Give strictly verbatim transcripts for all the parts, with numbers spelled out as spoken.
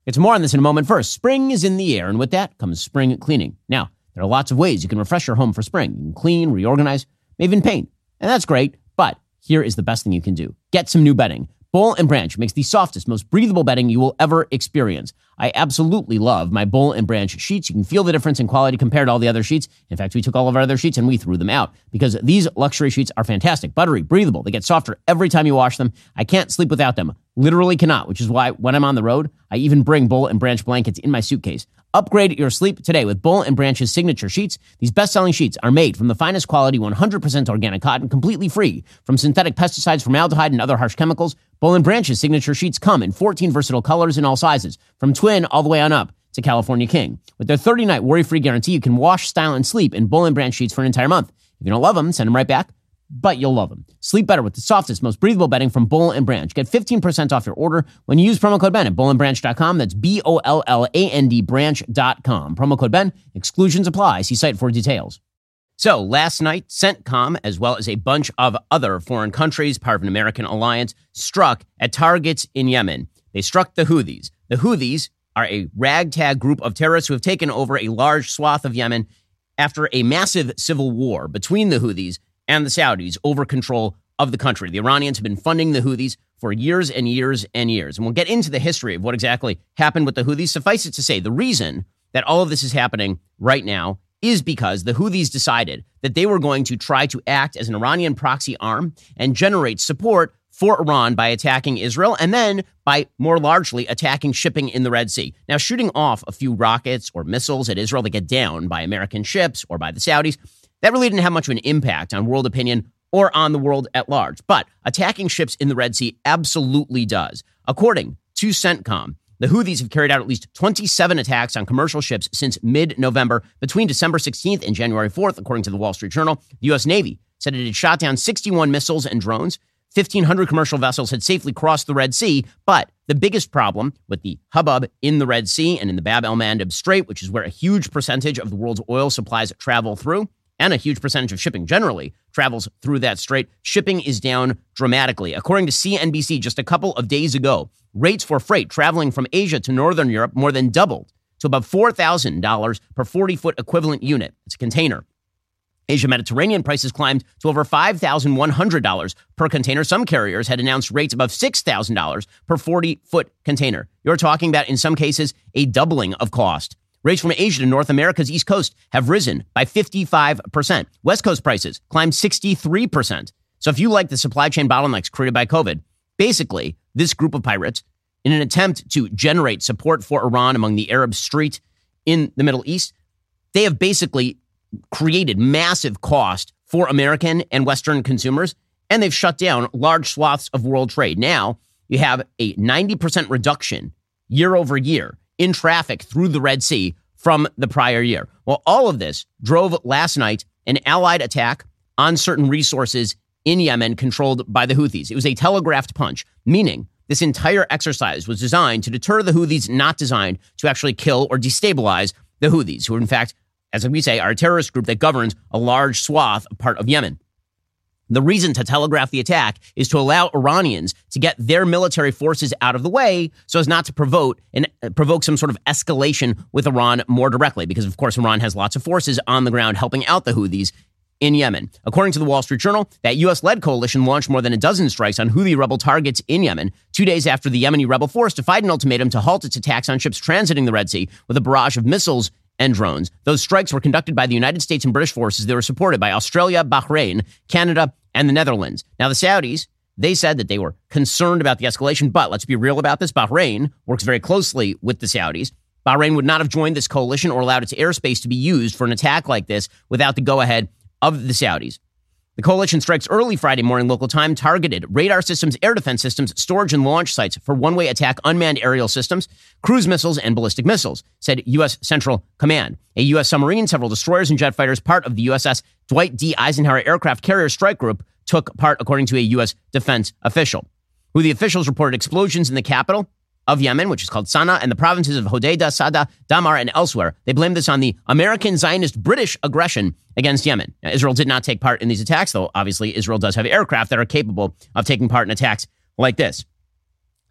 It's more on this in a moment. First, spring is in the air, and with that comes spring cleaning. Now, there are lots of ways you can refresh your home for spring. You can clean, reorganize, maybe even paint. And that's great, but here is the best thing you can do. Get some new bedding. Boll and Branch makes the softest, most breathable bedding you will ever experience. I absolutely love my Boll and Branch sheets. You can feel the difference in quality compared to all the other sheets. In fact, we took all of our other sheets and we threw them out because these luxury sheets are fantastic, buttery, breathable. They get softer every time you wash them. I can't sleep without them. Literally cannot, which is why when I'm on the road, I even bring Boll and Branch blankets in my suitcase. Upgrade your sleep today with Boll and Branch's signature sheets. These best-selling sheets are made from the finest quality one hundred percent organic cotton, completely free from synthetic pesticides, formaldehyde, and other harsh chemicals. Boll and Branch's signature sheets come in fourteen versatile colors in all sizes, from twin all the way on up to California King. With their thirty-night worry-free guarantee, you can wash, style, and sleep in Boll and Branch sheets for an entire month. If you don't love them, send them right back, but you'll love them. Sleep better with the softest, most breathable bedding from Boll and Branch. Get fifteen percent off your order when you use promo code Ben at boll and branch dot com. That's B O L L A N D branch dot com. Promo code Ben. Exclusions apply. See site for details. So last night, CENTCOM, as well as a bunch of other foreign countries, part of an American alliance, struck at targets in Yemen. They struck the Houthis. The Houthis are a ragtag group of terrorists who have taken over a large swath of Yemen after a massive civil war between the Houthis and the Saudis over control of the country. The Iranians have been funding the Houthis for years and years and years. And we'll get into the history of what exactly happened with the Houthis. Suffice it to say, the reason that all of this is happening right now is because the Houthis decided that they were going to try to act as an Iranian proxy arm and generate support for Iran by attacking Israel and then by more largely attacking shipping in the Red Sea. Now, shooting off a few rockets or missiles at Israel that get down by American ships or by the Saudis, that really didn't have much of an impact on world opinion or on the world at large. But attacking ships in the Red Sea absolutely does. According to CENTCOM, the Houthis have carried out at least twenty-seven attacks on commercial ships since mid-November between December sixteenth and January fourth, according to the Wall Street Journal. The U S Navy said it had shot down sixty-one missiles and drones. fifteen hundred commercial vessels had safely crossed the Red Sea. But the biggest problem with the hubbub in the Red Sea and in the Bab el-Mandeb Strait, which is where a huge percentage of the world's oil supplies travel through, and a huge percentage of shipping generally travels through that strait, shipping is down dramatically. According to C N B C, just a couple of days ago, rates for freight traveling from Asia to Northern Europe more than doubled to about four thousand dollars per forty-foot equivalent unit. It's a container. Asia Mediterranean prices climbed to over five thousand one hundred dollars per container. Some carriers had announced rates above six thousand dollars per forty-foot container. You're talking about, in some cases, a doubling of cost. Rates from Asia to North America's East Coast have risen by fifty-five percent. West Coast prices climbed sixty-three percent. So if you like the supply chain bottlenecks created by COVID, basically, this group of pirates, in an attempt to generate support for Iran among the Arab street in the Middle East, they have basically created massive cost for American and Western consumers, and they've shut down large swaths of world trade. Now, you have a ninety percent reduction year over year in traffic through the Red Sea from the prior year. Well, all of this drove last night an allied attack on certain resources in Yemen controlled by the Houthis. It was a telegraphed punch, meaning this entire exercise was designed to deter the Houthis, not designed to actually kill or destabilize the Houthis, who in fact, as we say, are a terrorist group that governs a large swath of part of Yemen. The reason to telegraph the attack is to allow Iranians to get their military forces out of the way so as not to provoke and uh, provoke some sort of escalation with Iran more directly, because, of course, Iran has lots of forces on the ground helping out the Houthis in Yemen. According to the Wall Street Journal, that U S-led coalition launched more than a dozen strikes on Houthi rebel targets in Yemen, two days after the Yemeni rebel force defied an ultimatum to halt its attacks on ships transiting the Red Sea with a barrage of missiles and drones. Those strikes were conducted by the United States and British forces. They were supported by Australia, Bahrain, Canada, and the Netherlands. Now, the Saudis, they said that they were concerned about the escalation, but let's be real about this. Bahrain works very closely with the Saudis. Bahrain would not have joined this coalition or allowed its airspace to be used for an attack like this without the go-ahead of the Saudis. The coalition strikes early Friday morning local time targeted radar systems, air defense systems, storage and launch sites for one-way attack unmanned aerial systems, cruise missiles, and ballistic missiles, said U S Central Command. A U S submarine, several destroyers, and jet fighters, part of the U S S Dwight D. Eisenhower Aircraft Carrier Strike Group, took part, according to a U S defense official. Houthi officials reported explosions in the capital of Yemen, which is called Sana'a, and the provinces of Hodeidah, Sada, Damar, and elsewhere. They blamed this on the American Zionist British aggression against Yemen. Now, Israel did not take part in these attacks, though obviously Israel does have aircraft that are capable of taking part in attacks like this.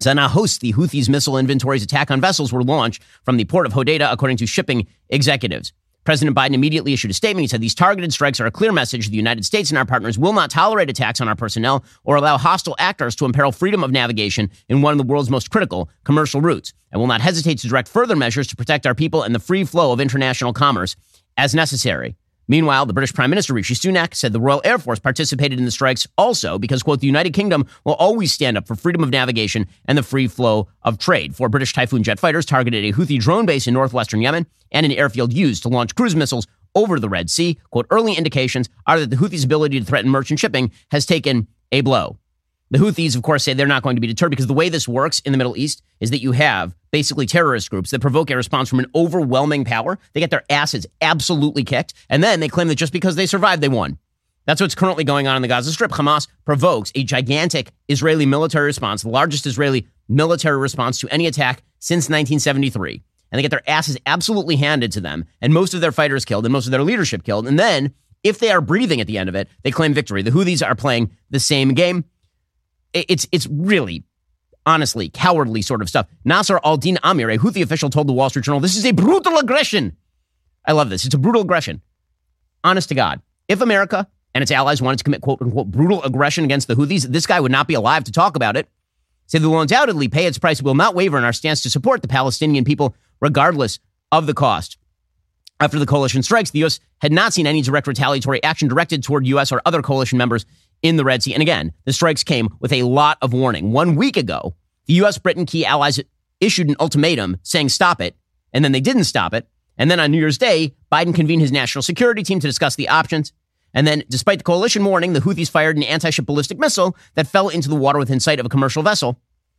Sanaa hosts the Houthis' missile inventory's attack on vessels were launched from the port of Hodeidah, according to shipping executives. President Biden immediately issued a statement. He said, these targeted strikes are a clear message. The United States and our partners will not tolerate attacks on our personnel or allow hostile actors to imperil freedom of navigation in one of the world's most critical commercial routes, and will not hesitate to direct further measures to protect our people and the free flow of international commerce as necessary. Meanwhile, the British Prime Minister Rishi Sunak said the Royal Air Force participated in the strikes also because, quote, the United Kingdom will always stand up for freedom of navigation and the free flow of trade. Four British Typhoon jet fighters targeted a Houthi drone base in northwestern Yemen and an airfield used to launch cruise missiles over the Red Sea. Quote, early indications are that the Houthis' ability to threaten merchant shipping has taken a blow. The Houthis, of course, say they're not going to be deterred because the way this works in the Middle East is that you have basically terrorist groups that provoke a response from an overwhelming power. They get their asses absolutely kicked, and then they claim that just because they survived, they won. That's what's currently going on in the Gaza Strip. Hamas provokes a gigantic Israeli military response, the largest Israeli military response to any attack since nineteen seventy-three. And they get their asses absolutely handed to them, and most of their fighters killed, and most of their leadership killed. And then, if they are breathing at the end of it, they claim victory. The Houthis are playing the same game. It's it's really, honestly, cowardly sort of stuff. Nasser al-Din Amir, a Houthi official, told the Wall Street Journal, this is a brutal aggression. I love this. It's a brutal aggression. Honest to God. If America and its allies wanted to commit, quote unquote, brutal aggression against the Houthis, this guy would not be alive to talk about it. Say they will undoubtedly pay its price. We will not waver in our stance to support the Palestinian people, regardless of the cost. After the coalition strikes, the U S had not seen any direct retaliatory action directed toward U S or other coalition members in the Red Sea. And again, the strikes came with a lot of warning. One week ago, the U S, Britain, key allies issued an ultimatum saying stop it, and then they didn't stop it. And then on New Year's Day, Biden convened his national security team to discuss the options. And then, despite the coalition warning, the Houthis fired an anti-ship ballistic missile that fell into the water within sight of a commercial vessel.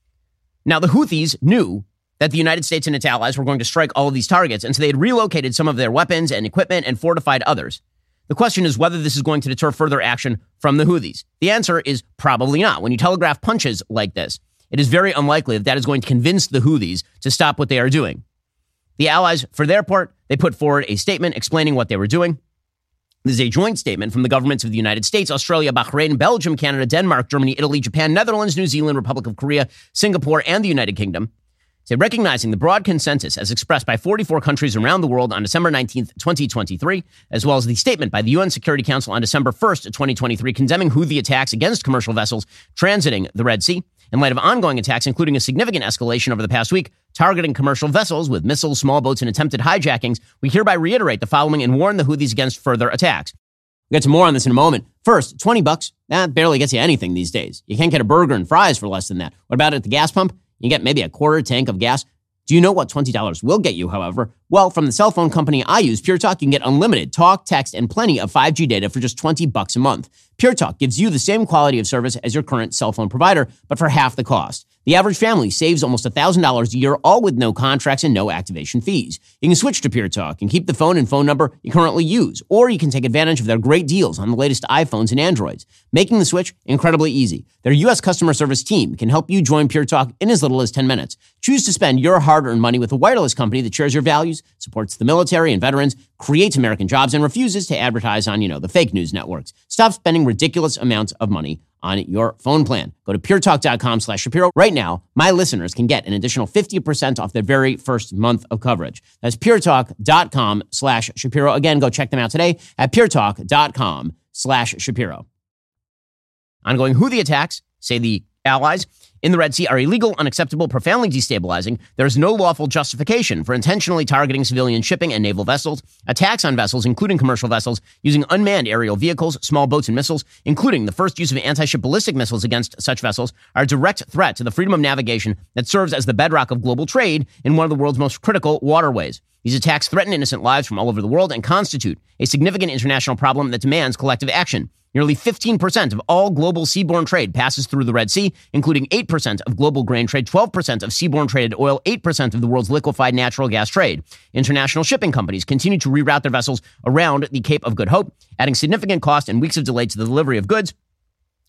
Now, the Houthis knew that the United States and its allies were going to strike all of these targets, and so they had relocated some of their weapons and equipment and fortified others. The question is whether this is going to deter further action from the Houthis. The answer is probably not. When you telegraph punches like this, it is very unlikely that that is going to convince the Houthis to stop what they are doing. The allies, for their part, they put forward a statement explaining what they were doing. This is a joint statement from the governments of the United States, Australia, Bahrain, Belgium, Canada, Denmark, Germany, Italy, Japan, Netherlands, New Zealand, Republic of Korea, Singapore, and the United Kingdom. Say, recognizing the broad consensus as expressed by forty-four countries around the world on December nineteenth, twenty twenty-three, as well as the statement by the U N Security Council on December first, twenty twenty-three, condemning Houthi attacks against commercial vessels transiting the Red Sea, in light of ongoing attacks, including a significant escalation over the past week, targeting commercial vessels with missiles, small boats, and attempted hijackings, we hereby reiterate the following and warn the Houthis against further attacks. We'll get to more on this in a moment. First, twenty bucks, that barely gets you anything these days. You can't get a burger and fries for less than that. What about at the gas pump? You get maybe a quarter tank of gas. Do you know what twenty dollars will get you, however? Well, from the cell phone company I use, Pure Talk, you can get unlimited talk, text, and plenty of five G data for just twenty bucks a month. Pure Talk gives you the same quality of service as your current cell phone provider, but for half the cost. The average family saves almost one thousand dollars a year, all with no contracts and no activation fees. You can switch to Pure Talk and keep the phone and phone number you currently use, or you can take advantage of their great deals on the latest iPhones and Androids, making the switch incredibly easy. Their U S customer service team can help you join Pure Talk in as little as ten minutes. Choose to spend your hard-earned money with a wireless company that shares your values, supports the military and veterans, creates American jobs, and refuses to advertise on, you know, the fake news networks. Stop spending ridiculous amounts of money on your phone plan. Go to puretalk.com slash Shapiro. Right now, my listeners can get an additional fifty percent off their very first month of coverage. That's puretalk.com slash Shapiro. Again, go check them out today at puretalk.com slash Shapiro. Ongoing Houthi attacks, say the allies, in the Red Sea are illegal, unacceptable, profoundly destabilizing. There is no lawful justification for intentionally targeting civilian shipping and naval vessels. Attacks on vessels, including commercial vessels, using unmanned aerial vehicles, small boats, and missiles, including the first use of anti-ship ballistic missiles against such vessels, are a direct threat to the freedom of navigation that serves as the bedrock of global trade in one of the world's most critical waterways. These attacks threaten innocent lives from all over the world and constitute a significant international problem that demands collective action. Nearly fifteen percent of all global seaborne trade passes through the Red Sea, including eight percent of global grain trade, twelve percent of seaborne traded oil, eight percent of the world's liquefied natural gas trade. International shipping companies continue to reroute their vessels around the Cape of Good Hope, adding significant cost and weeks of delay to the delivery of goods.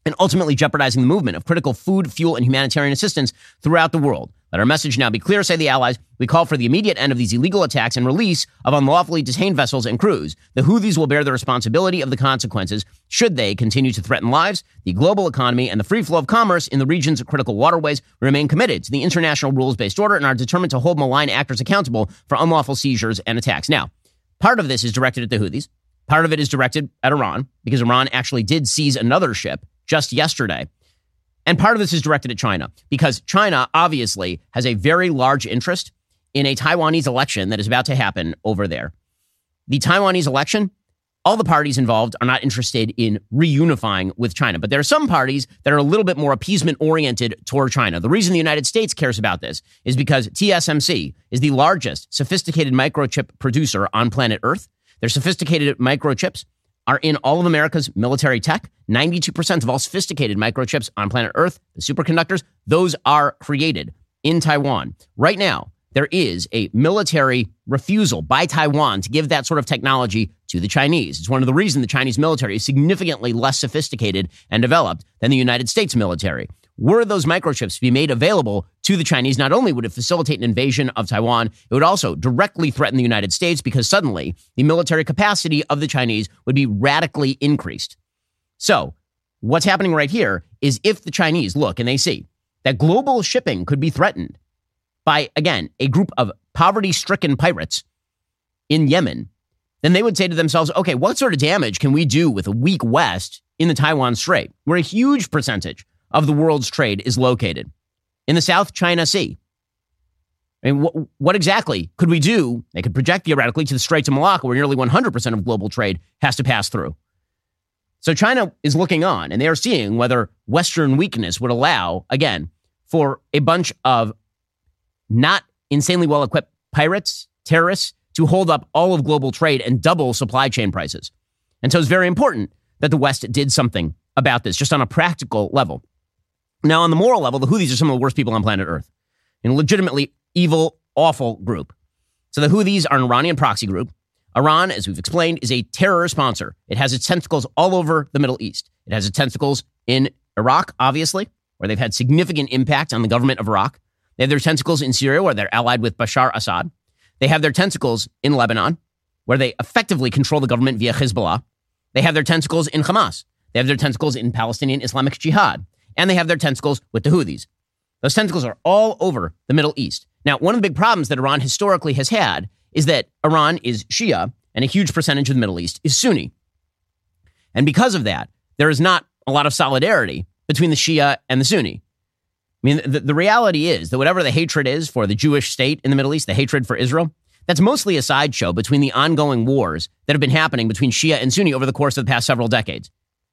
and ultimately jeopardizing the movement of critical food, fuel, and humanitarian assistance throughout the world. Let our message now be clear, say the allies. We call for the immediate end of these illegal attacks and release of unlawfully detained vessels and crews. The Houthis will bear the responsibility of the consequences should they continue to threaten lives, the global economy, and the free flow of commerce in the region's critical waterways. We remain committed to the international rules-based order and are determined to hold malign actors accountable for unlawful seizures and attacks. Now, part of this is directed at the Houthis. Part of it is directed at Iran, because Iran actually did seize another ship just yesterday. And part of this is directed at China, because China obviously has a very large interest in a Taiwanese election that is about to happen over there. The Taiwanese election, all the parties involved are not interested in reunifying with China, but there are some parties that are a little bit more appeasement-oriented toward China. The reason the United States cares about this is because T S M C is the largest sophisticated microchip producer on planet Earth. Their sophisticated microchips are in all of America's military tech. ninety-two percent of all sophisticated microchips on planet Earth, the superconductors, those are created in Taiwan. Right now, there is a military refusal by Taiwan to give that sort of technology to the Chinese. It's one of the reasons the Chinese military is significantly less sophisticated and developed than the United States military. Were those microchips to be made available to the Chinese, not only would it facilitate an invasion of Taiwan, it would also directly threaten the United States, because suddenly the military capacity of the Chinese would be radically increased. So what's happening right here is, if the Chinese look and they see that global shipping could be threatened by, again, a group of poverty-stricken pirates in Yemen, then they would say to themselves, okay, what sort of damage can we do with a weak West in the Taiwan Strait, where a huge percentage of the world's trade is located, in the South China Sea? I mean, wh- what exactly could we do? They could project theoretically to the Straits of Malacca, where nearly one hundred percent of global trade has to pass through. So China is looking on, and they are seeing whether Western weakness would allow, again, for a bunch of not insanely well-equipped pirates, terrorists, to hold up all of global trade and double supply chain prices. And so it's very important that the West did something about this, just on a practical level. Now, on the moral level, the Houthis are some of the worst people on planet Earth. A legitimately evil, awful group. So the Houthis are an Iranian proxy group. Iran, as we've explained, is a terror sponsor. It has its tentacles all over the Middle East. It has its tentacles in Iraq, obviously, where they've had significant impact on the government of Iraq. They have their tentacles in Syria, where they're allied with Bashar Assad. They have their tentacles in Lebanon, where they effectively control the government via Hezbollah. They have their tentacles in Hamas. They have their tentacles in Palestinian Islamic Jihad. And they have their tentacles with the Houthis. Those tentacles are all over the Middle East. Now, one of the big problems that Iran historically has had is that Iran is Shia, and a huge percentage of the Middle East is Sunni. And because of that, there is not a lot of solidarity between the Shia and the Sunni. I mean, the, the reality is that whatever the hatred is for the Jewish state in the Middle East, the hatred for Israel, that's mostly a sideshow between the ongoing wars that have been happening between Shia and Sunni over the course of the past several decades.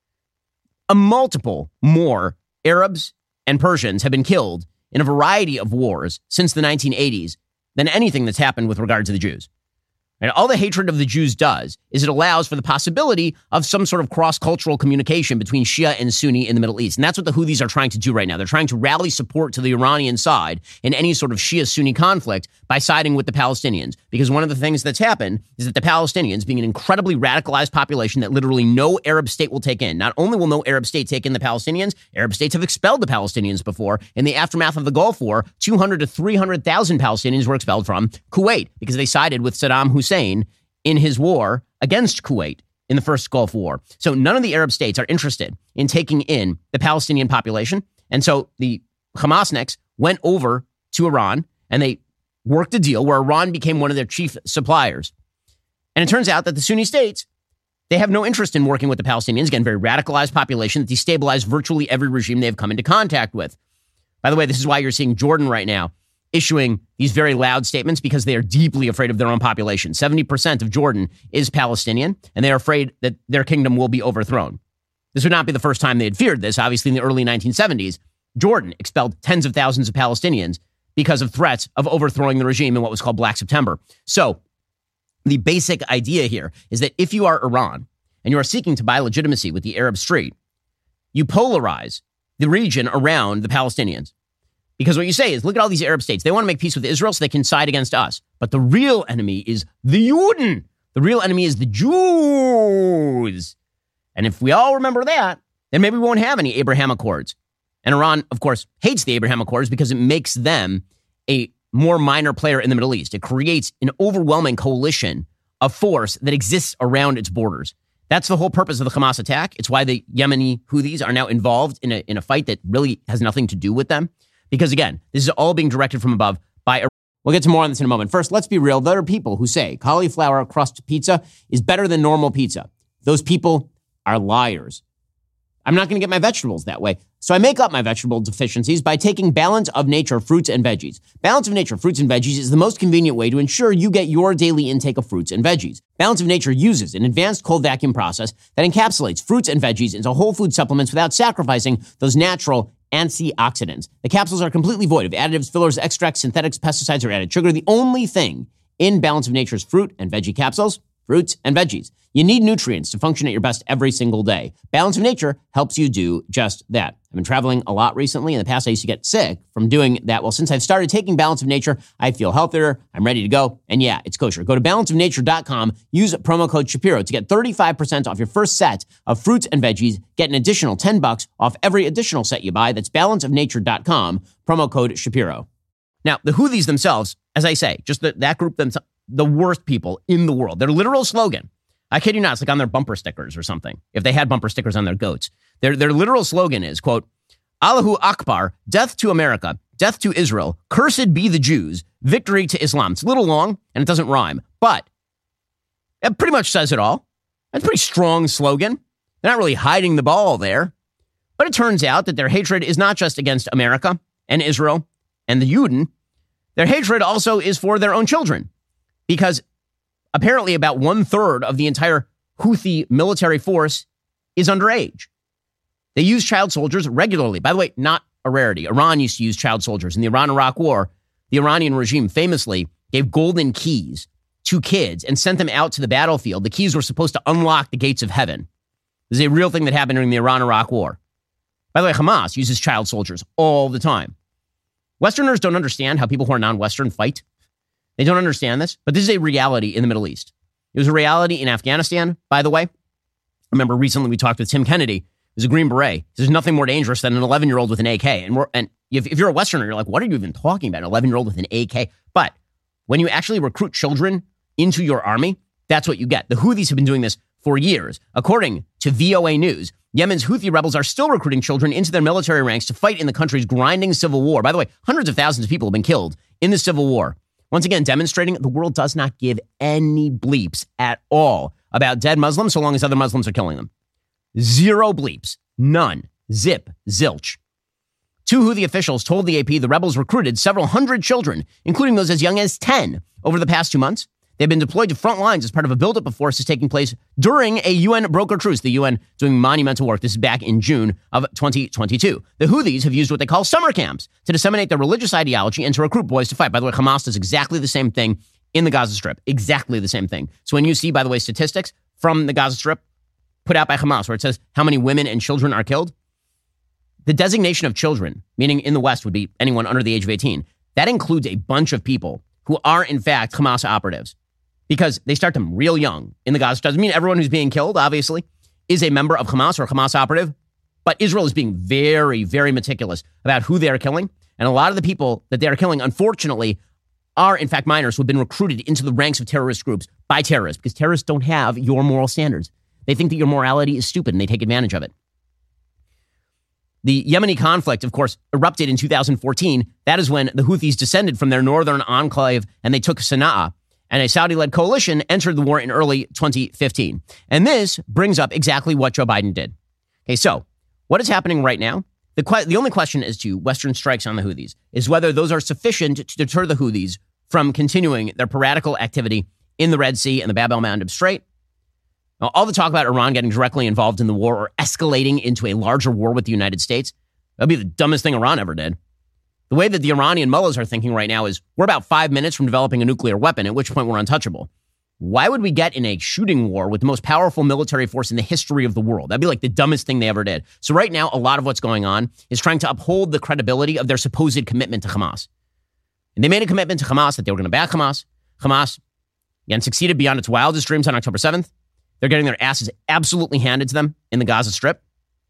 A multiple more Arabs and Persians have been killed in a variety of wars since the nineteen eighties than anything that's happened with regard to the Jews. And all the hatred of the Jews does is it allows for the possibility of some sort of cross-cultural communication between Shia and Sunni in the Middle East. And that's what the Houthis are trying to do right now. They're trying to rally support to the Iranian side in any sort of Shia-Sunni conflict by siding with the Palestinians. Because one of the things that's happened is that the Palestinians, being an incredibly radicalized population that literally no Arab state will take in, not only will no Arab state take in the Palestinians, Arab states have expelled the Palestinians before. In the aftermath of the Gulf War, two hundred to three hundred thousand Palestinians were expelled from Kuwait because they sided with Saddam Hussein in his war against Kuwait in the first Gulf War. So none of the Arab states are interested in taking in the Palestinian population. And so the Hamasniks went over to Iran and they worked a deal where Iran became one of their chief suppliers. And it turns out that the Sunni states, they have no interest in working with the Palestinians. Again, very radicalized population that destabilized virtually every regime they've come into contact with. By the way, this is why you're seeing Jordan right now issuing these very loud statements, because they are deeply afraid of their own population. seventy percent of Jordan is Palestinian, and they are afraid that their kingdom will be overthrown. This would not be the first time they had feared this. Obviously, in the early nineteen seventies, Jordan expelled tens of thousands of Palestinians because of threats of overthrowing the regime in what was called Black September. So the basic idea here is that if you are Iran and you are seeking to buy legitimacy with the Arab street, you polarize the region around the Palestinians. Because what you say is, look at all these Arab states. They want to make peace with Israel so they can side against us. But the real enemy is the Juden. The real enemy is the Jews. And if we all remember that, then maybe we won't have any Abraham Accords. And Iran, of course, hates the Abraham Accords because it makes them a more minor player in the Middle East. It creates an overwhelming coalition of force that exists around its borders. That's the whole purpose of the Hamas attack. It's why the Yemeni Houthis are now involved in a, in a fight that really has nothing to do with them. Because again, this is all being directed from above by Iran. We'll get to more on this in a moment. First, let's be real. There are people who say cauliflower crust pizza is better than normal pizza. Those people are liars. I'm not going to get my vegetables that way. So I make up my vegetable deficiencies by taking Balance of Nature fruits and veggies. Balance of Nature fruits and veggies is the most convenient way to ensure you get your daily intake of fruits and veggies. Balance of Nature uses an advanced cold vacuum process that encapsulates fruits and veggies into whole food supplements without sacrificing those natural antioxidants. The capsules are completely void of additives, fillers, extracts, synthetics, pesticides, or added sugar. The only thing in Balance of Nature's fruit and veggie capsules, fruits and veggies. You need nutrients to function at your best every single day. Balance of Nature helps you do just that. I've been traveling a lot recently. In the past, I used to get sick from doing that. Well, since I've started taking Balance of Nature, I feel healthier. I'm ready to go. And yeah, it's kosher. Go to balance of nature dot com. Use promo code Shapiro to get thirty-five percent off your first set of fruits and veggies. Get an additional ten bucks off every additional set you buy. That's balance of nature dot com. Promo code Shapiro. Now, the Houthis themselves, as I say, just the, that group themselves, the worst people in the world. Their literal slogan, I kid you not, it's like on their bumper stickers or something. If they had bumper stickers on their goats. Their, their literal slogan is, quote, Allahu Akbar, death to America, death to Israel, cursed be the Jews, victory to Islam. It's a little long and it doesn't rhyme, but it pretty much says it all. That's a pretty strong slogan. They're not really hiding the ball there. But it turns out that their hatred is not just against America and Israel and the Juden. Their hatred also is for their own children. Because apparently about one third of the entire Houthi military force is underage. They use child soldiers regularly. By the way, not a rarity. Iran used to use child soldiers. In the Iran-Iraq War, the Iranian regime famously gave golden keys to kids and sent them out to the battlefield. The keys were supposed to unlock the gates of heaven. This is a real thing that happened during the Iran-Iraq War. By the way, Hamas uses child soldiers all the time. Westerners don't understand how people who are non-Western fight. They don't understand this, but this is a reality in the Middle East. It was a reality in Afghanistan, by the way. I remember recently we talked with Tim Kennedy, who's a Green Beret. There's nothing more dangerous than an eleven-year-old with an A K. And, we're, and if, if you're a Westerner, you're like, what are you even talking about, an eleven-year-old with an A K? But when you actually recruit children into your army, that's what you get. The Houthis have been doing this for years. According to V O A News, Yemen's Houthi rebels are still recruiting children into their military ranks to fight in the country's grinding civil war. By the way, hundreds of thousands of people have been killed in the civil war. Once again, demonstrating the world does not give any bleeps at all about dead Muslims so long as other Muslims are killing them. Zero bleeps. None. Zip. Zilch. Two Houthi officials told the A P the rebels recruited several hundred children, including those as young as ten, over the past two months. They've been deployed to front lines as part of a buildup of forces taking place during a U N broker truce. The U N doing monumental work. This is back in June of twenty twenty-two. The Houthis have used what they call summer camps to disseminate their religious ideology and to recruit boys to fight. By the way, Hamas does exactly the same thing in the Gaza Strip. Exactly the same thing. So when you see, by the way, statistics from the Gaza Strip put out by Hamas, where it says how many women and children are killed, the designation of children, meaning in the West would be anyone under the age of eighteen, that includes a bunch of people who are, in fact, Hamas operatives. Because they start them real young in the Gaza Strip. Doesn't mean everyone who's being killed, obviously, is a member of Hamas or a Hamas operative. But Israel is being very, very meticulous about who they are killing. And a lot of the people that they are killing, unfortunately, are, in fact, minors who have been recruited into the ranks of terrorist groups by terrorists. Because terrorists don't have your moral standards. They think that your morality is stupid and they take advantage of it. The Yemeni conflict, of course, erupted in two thousand fourteen. That is when the Houthis descended from their northern enclave and they took Sana'a. And a Saudi-led coalition entered the war in early twenty fifteen. And this brings up exactly what Joe Biden did. Okay, so what is happening right now? The, que- the only question as to Western strikes on the Houthis is whether those are sufficient to deter the Houthis from continuing their piratical activity in the Red Sea and the Bab el-Mandeb Strait. Now, all the talk about Iran getting directly involved in the war or escalating into a larger war with the United States, that'd be the dumbest thing Iran ever did. The way that the Iranian mullahs are thinking right now is we're about five minutes from developing a nuclear weapon, at which point we're untouchable. Why would we get in a shooting war with the most powerful military force in the history of the world? That'd be like the dumbest thing they ever did. So right now, a lot of what's going on is trying to uphold the credibility of their supposed commitment to Hamas. And they made a commitment to Hamas that they were going to back Hamas. Hamas, again, succeeded beyond its wildest dreams on October seventh. They're getting their asses absolutely handed to them in the Gaza Strip.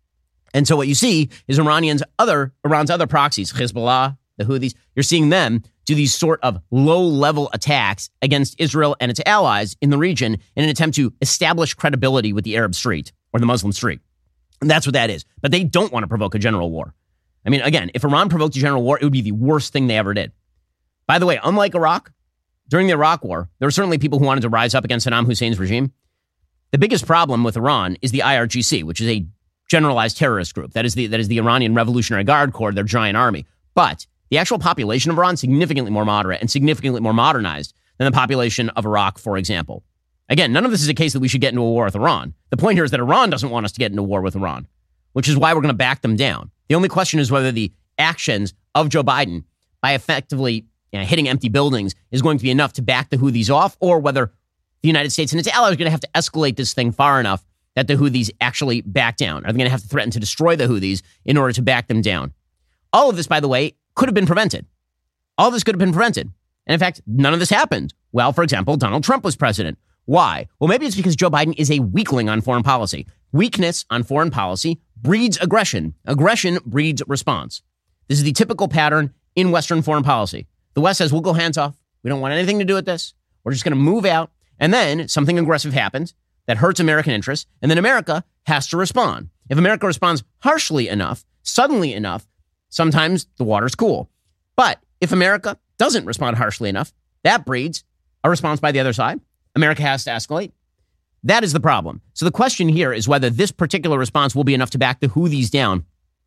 And so what you see is Iranians other Iran's other proxies, Hezbollah, the Houthis, you're seeing them do these sort of low-level attacks against Israel and its allies in the region in an attempt to establish credibility with the Arab street or the Muslim street. And that's what that is. But they don't want to provoke a general war. I mean, again, if Iran provoked a general war, it would be the worst thing they ever did. By the way, unlike Iraq, during the Iraq War, there were certainly people who wanted to rise up against Saddam Hussein's regime. The biggest problem with Iran is the I R G C, which is a generalized terrorist group. That is the that is the Iranian Revolutionary Guard Corps, their giant army. But the actual population of Iran is significantly more moderate and significantly more modernized than the population of Iraq, for example. Again, none of this is a case that we should get into a war with Iran. The point here is that Iran doesn't want us to get into a war with Iran, which is why we're going to back them down. The only question is whether the actions of Joe Biden by effectively you know, hitting empty buildings is going to be enough to back the Houthis off, or whether the United States and its allies are going to have to escalate this thing far enough that the Houthis actually back down. Are they going to have to threaten to destroy the Houthis in order to back them down? All of this, by the way, could have been prevented. All of this could have been prevented. And in fact, none of this happened. Well, for example, Donald Trump was president. Why? Well, maybe it's because Joe Biden is a weakling on foreign policy. Weakness on foreign policy breeds aggression. Aggression breeds response. This is the typical pattern in Western foreign policy. The West says, we'll go hands off. We don't want anything to do with this. We're just going to move out. And then something aggressive happens that hurts American interests. And then America has to respond. If America responds harshly enough, suddenly enough, sometimes the water's cool. But if America doesn't respond harshly enough, that breeds a response by the other side. America has to escalate. That is the problem. So the question here is whether this particular response will be enough to back the Houthis down.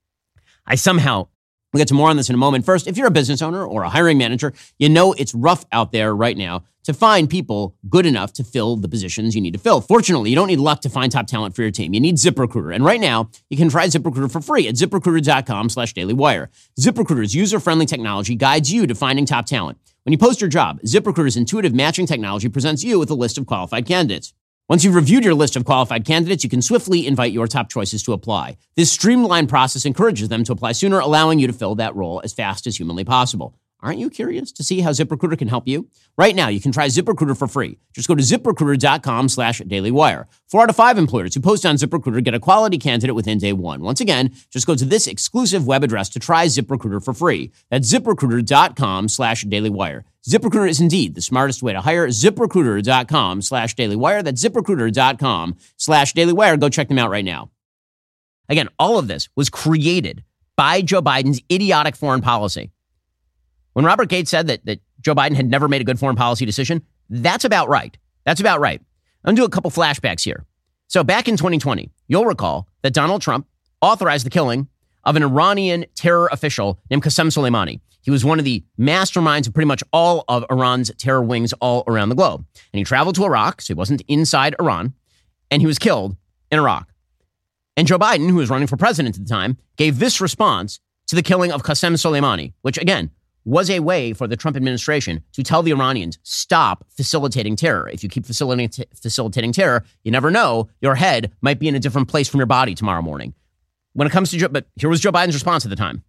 I somehow, we'll get to more on this in a moment. First, if you're a business owner or a hiring manager, you know it's rough out there right now to find people good enough to fill the positions you need to fill. Fortunately, you don't need luck to find top talent for your team. You need ZipRecruiter. And right now, you can try ZipRecruiter for free at ZipRecruiter.com slash dailywire. ZipRecruiter's user-friendly technology guides you to finding top talent. When you post your job, ZipRecruiter's intuitive matching technology presents you with a list of qualified candidates. Once you've reviewed your list of qualified candidates, you can swiftly invite your top choices to apply. This streamlined process encourages them to apply sooner, allowing you to fill that role as fast as humanly possible. Aren't you curious to see how ZipRecruiter can help you? Right now, you can try ZipRecruiter for free. Just go to ZipRecruiter.com slash dailywire. Four out of five employers who post on ZipRecruiter get a quality candidate within day one. Once again, just go to this exclusive web address to try ZipRecruiter for free. That's ZipRecruiter.com slash dailywire. ZipRecruiter is indeed the smartest way to hire. ZipRecruiter.com slash dailywire. That's ZipRecruiter.com slash dailywire. Go check them out right now. Again, all of this was created by Joe Biden's idiotic foreign policy. When Robert Gates said that, that Joe Biden had never made a good foreign policy decision, that's about right. That's about right. I'm going to do a couple flashbacks here. So back in twenty twenty, you'll recall that Donald Trump authorized the killing of an Iranian terror official named Qasem Soleimani. He was one of the masterminds of pretty much all of Iran's terror wings all around the globe. And he traveled to Iraq, so he wasn't inside Iran, and he was killed in Iraq. And Joe Biden, who was running for president at the time, gave this response to the killing of Qasem Soleimani, which, again, was a way for the Trump administration to tell the Iranians, stop facilitating terror. If you keep facilitating, t- facilitating terror, you never know, your head might be in a different place from your body tomorrow morning. When it comes to Joe, but here was Joe Biden's response at the time.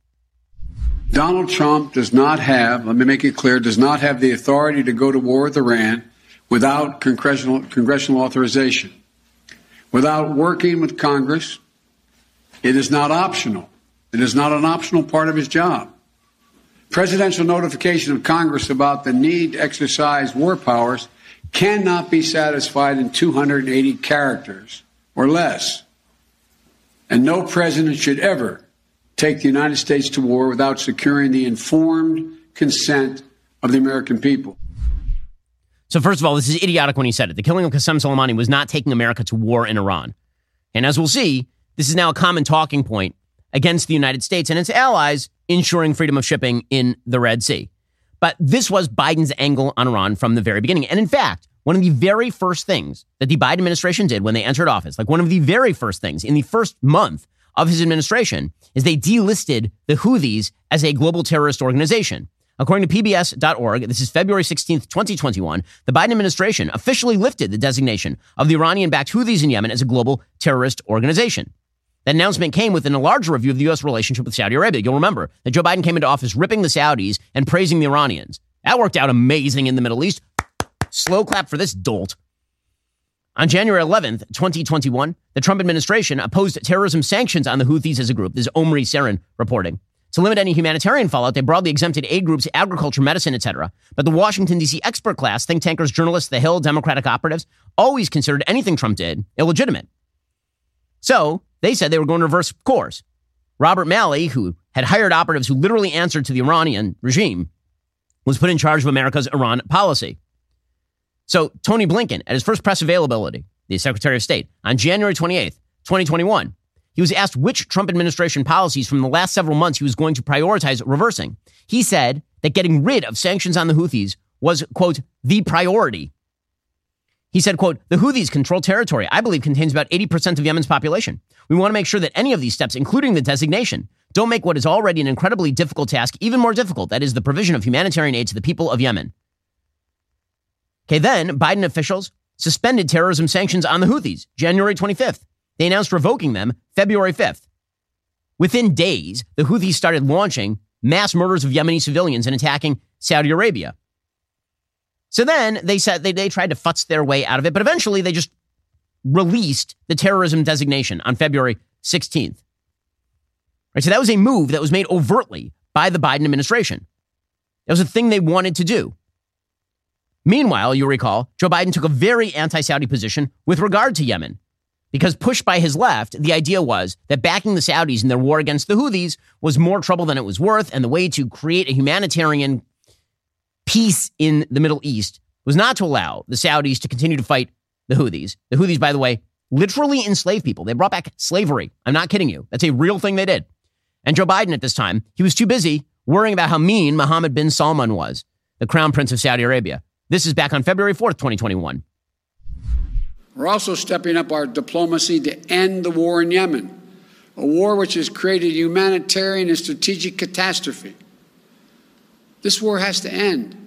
Donald Trump does not have, let me make it clear, does not have the authority to go to war with Iran without congressional, congressional authorization. Without working with Congress, it is not optional. It is not an optional part of his job. Presidential notification of Congress about the need to exercise war powers cannot be satisfied in two hundred eighty characters or less. And no president should ever take the United States to war without securing the informed consent of the American people. So first of all, this is idiotic when he said it. The killing of Qasem Soleimani was not taking America to war in Iran. And as we'll see, this is now a common talking point against the United States and its allies ensuring freedom of shipping in the Red Sea. But this was Biden's angle on Iran from the very beginning. And in fact, one of the very first things that the Biden administration did when they entered office, like one of the very first things in the first month of his administration, is they delisted the Houthis as a global terrorist organization. According to P B S dot org, this is February sixteenth, twenty twenty-one, the Biden administration officially lifted the designation of the Iranian-backed Houthis in Yemen as a global terrorist organization. That announcement came within a larger review of the U S relationship with Saudi Arabia. You'll remember that Joe Biden came into office ripping the Saudis and praising the Iranians. That worked out amazing in the Middle East. Slow clap for this dolt. On January eleventh, twenty twenty-one, the Trump administration opposed terrorism sanctions on the Houthis as a group. This is Omri Sarin reporting. To limit any humanitarian fallout, they broadly exempted aid groups, agriculture, medicine, et cetera. But the Washington, D C expert class, think tankers, journalists, The Hill, Democratic operatives, always considered anything Trump did illegitimate. So they said they were going to reverse course. Robert Malley, who had hired operatives who literally answered to the Iranian regime, was put in charge of America's Iran policy. So Tony Blinken, at his first press availability, the Secretary of State, on January twenty-eighth, twenty twenty-one, he was asked which Trump administration policies from the last several months he was going to prioritize reversing. He said that getting rid of sanctions on the Houthis was, quote, the priority. He said, quote, the Houthis control territory I believe contains about eighty percent of Yemen's population. We want to make sure that any of these steps, including the designation, don't make what is already an incredibly difficult task even more difficult. That is the provision of humanitarian aid to the people of Yemen. Okay, then Biden officials suspended terrorism sanctions on the Houthis, January twenty-fifth. They announced revoking them February fifth. Within days, the Houthis started launching mass murders of Yemeni civilians and attacking Saudi Arabia. So then they said they, they tried to futz their way out of it, but eventually they just released the terrorism designation on February sixteenth. Right, so that was a move that was made overtly by the Biden administration. It was a thing they wanted to do. Meanwhile, you recall, Joe Biden took a very anti-Saudi position with regard to Yemen. Because pushed by his left, the idea was that backing the Saudis in their war against the Houthis was more trouble than it was worth, and the way to create a humanitarian peace in the Middle East was not to allow the Saudis to continue to fight the Houthis. The Houthis, by the way, literally enslaved people. They brought back slavery. I'm not kidding you. That's a real thing they did. And Joe Biden at this time, he was too busy worrying about how mean Mohammed bin Salman was, the crown prince of Saudi Arabia. This is back on February fourth, twenty twenty-one. We're also stepping up our diplomacy to end the war in Yemen, a war which has created a humanitarian and strategic catastrophe. This war has to end.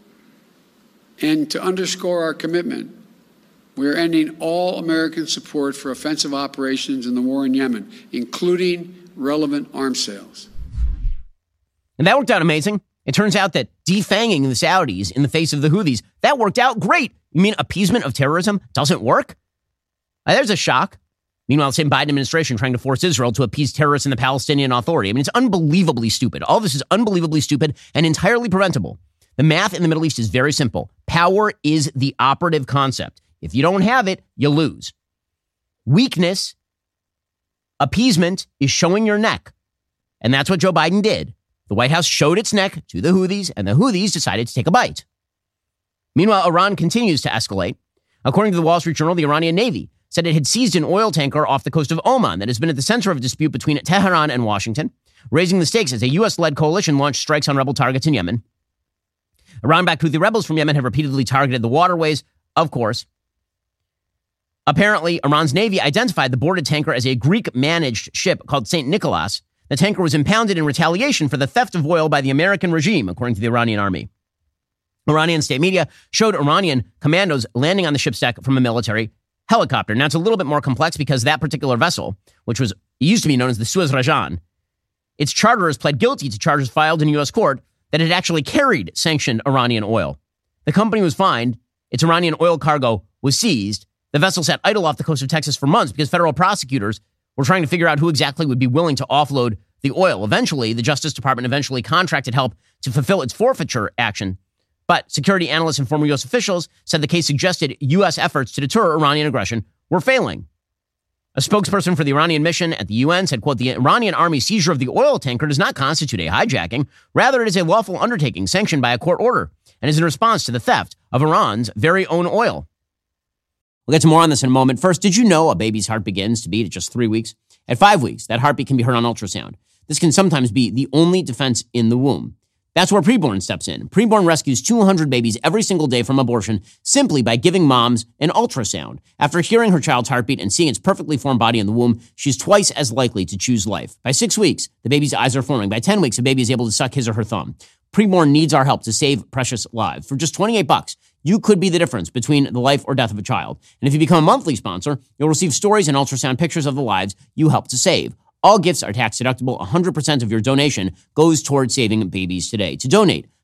And to underscore our commitment, we are ending all American support for offensive operations in the war in Yemen, including relevant arms sales. And that worked out amazing. It turns out that defanging the Saudis in the face of the Houthis, that worked out great. You mean appeasement of terrorism doesn't work? Uh, there's a shock. Meanwhile, the same Biden administration trying to force Israel to appease terrorists in the Palestinian Authority. I mean, it's unbelievably stupid. All this is unbelievably stupid and entirely preventable. The math in the Middle East is very simple. Power is the operative concept. If you don't have it, you lose. Weakness, appeasement is showing your neck. And that's what Joe Biden did. The White House showed its neck to the Houthis, and the Houthis decided to take a bite. Meanwhile, Iran continues to escalate. According to the Wall Street Journal, the Iranian Navy said it had seized an oil tanker off the coast of Oman that has been at the center of a dispute between Tehran and Washington, raising the stakes as a U S-led coalition launched strikes on rebel targets in Yemen. Iran-backed Houthi rebels from Yemen have repeatedly targeted the waterways, of course. Apparently, Iran's Navy identified the boarded tanker as a Greek-managed ship called Saint Nicholas. The tanker was impounded in retaliation for the theft of oil by the American regime, according to the Iranian army. Iranian state media showed Iranian commandos landing on the ship's deck from a military helicopter. Now, it's a little bit more complex because that particular vessel, which was used to be known as the Suez Rajan, its charterers pled guilty to charges filed in U S court that it actually carried sanctioned Iranian oil. The company was fined. Its Iranian oil cargo was seized. The vessel sat idle off the coast of Texas for months because federal prosecutors were trying to figure out who exactly would be willing to offload the oil. Eventually, the Justice Department eventually contracted help to fulfill its forfeiture action. But security analysts and former U S officials said the case suggested U S efforts to deter Iranian aggression were failing. A spokesperson for the Iranian mission at the U N said, quote, the Iranian army's seizure of the oil tanker does not constitute a hijacking. Rather, it is a lawful undertaking sanctioned by a court order and is in response to the theft of Iran's very own oil. We'll get to more on this in a moment. First, did you know a baby's heart begins to beat at just three weeks? At five weeks, that heartbeat can be heard on ultrasound. This can sometimes be the only defense in the womb. That's where Preborn steps in. Preborn rescues two hundred babies every single day from abortion simply by giving moms an ultrasound. After hearing her child's heartbeat and seeing its perfectly formed body in the womb, she's twice as likely to choose life. By six weeks, the baby's eyes are forming. By ten weeks, the baby is able to suck his or her thumb. Preborn needs our help to save precious lives. For just twenty-eight bucks, you could be the difference between the life or death of a child. And if you become a monthly sponsor, you'll receive stories and ultrasound pictures of the lives you help to save. All gifts are tax deductible. one hundred percent of your donation goes towards saving babies today. To donate,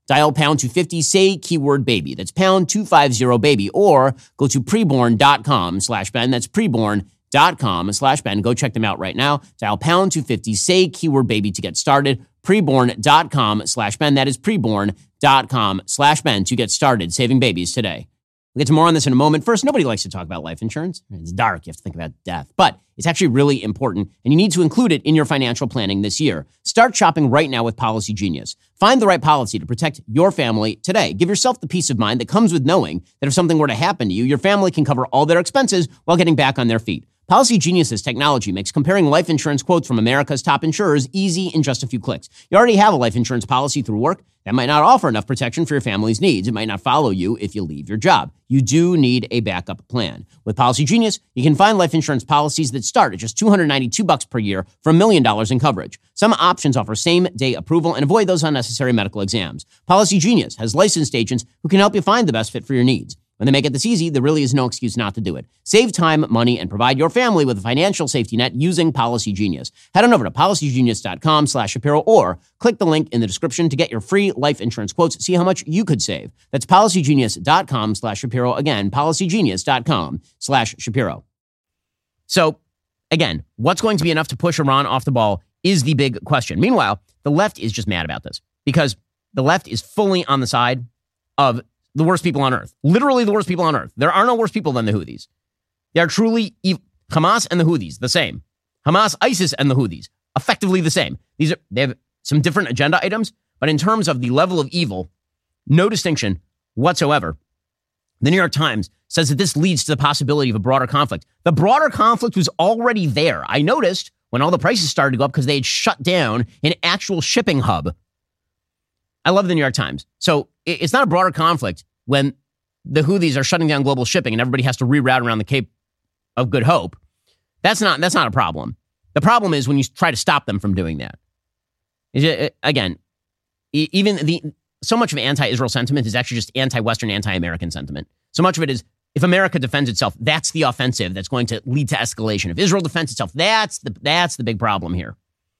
Dial pound two fifty, say keyword baby. That's pound two fifty baby. Or go to preborn.com slash Ben. That's preborn.com slash Ben. Go check them out right now. Dial pound two fifty, say keyword baby to get started. Preborn.com slash Ben. That is preborn.com slash Ben to get started saving babies today. We'll get to more on this in a moment. First, nobody likes to talk about life insurance. It's dark. You have to think about death. But it's actually really important, and you need to include it in your financial planning this year. Start shopping right now with Policy Genius. Find the right policy to protect your family today. Give yourself the peace of mind that comes with knowing that if something were to happen to you, your family can cover all their expenses while getting back on their feet. Policy Genius's technology makes comparing life insurance quotes from America's top insurers easy in just a few clicks. You already have a life insurance policy through work that might not offer enough protection for your family's needs. It might not follow you if you leave your job. You do need a backup plan. With Policy Genius, you can find life insurance policies that start at just two hundred ninety-two bucks per year for a million dollars in coverage. Some options offer same-day approval and avoid those unnecessary medical exams. Policy Genius has licensed agents who can help you find the best fit for your needs. When they make it this easy, there really is no excuse not to do it. Save time, money, and provide your family with a financial safety net using Policy Genius. Head on over to policygenius.com slash Shapiro or click the link in the description to get your free life insurance quotes. See how much you could save. That's policygenius.com slash Shapiro. Again, policygenius.com slash Shapiro. So, again, what's going to be enough to push Iran off the ball is the big question. Meanwhile, the left is just mad about this because the left is fully on the side of the worst people on earth. Literally the worst people on earth. There are no worse people than the Houthis. They are truly evil. Hamas and the Houthis, the same. Hamas, ISIS, and the Houthis, effectively the same. These are they have some different agenda items, but in terms of the level of evil, no distinction whatsoever. The New York Times says that this leads to the possibility of a broader conflict. The broader conflict was already there. I noticed when all the prices started to go up because they had shut down an actual shipping hub. I love the New York Times. So it's not a broader conflict when the Houthis are shutting down global shipping and everybody has to reroute around the Cape of Good Hope. That's not that's not a problem. The problem is when you try to stop them from doing that. Again, even the so much of anti-Israel sentiment is actually just anti-Western, anti-American sentiment. So much of it is if America defends itself, that's the offensive that's going to lead to escalation. If Israel defends itself, that's the that's the big problem here.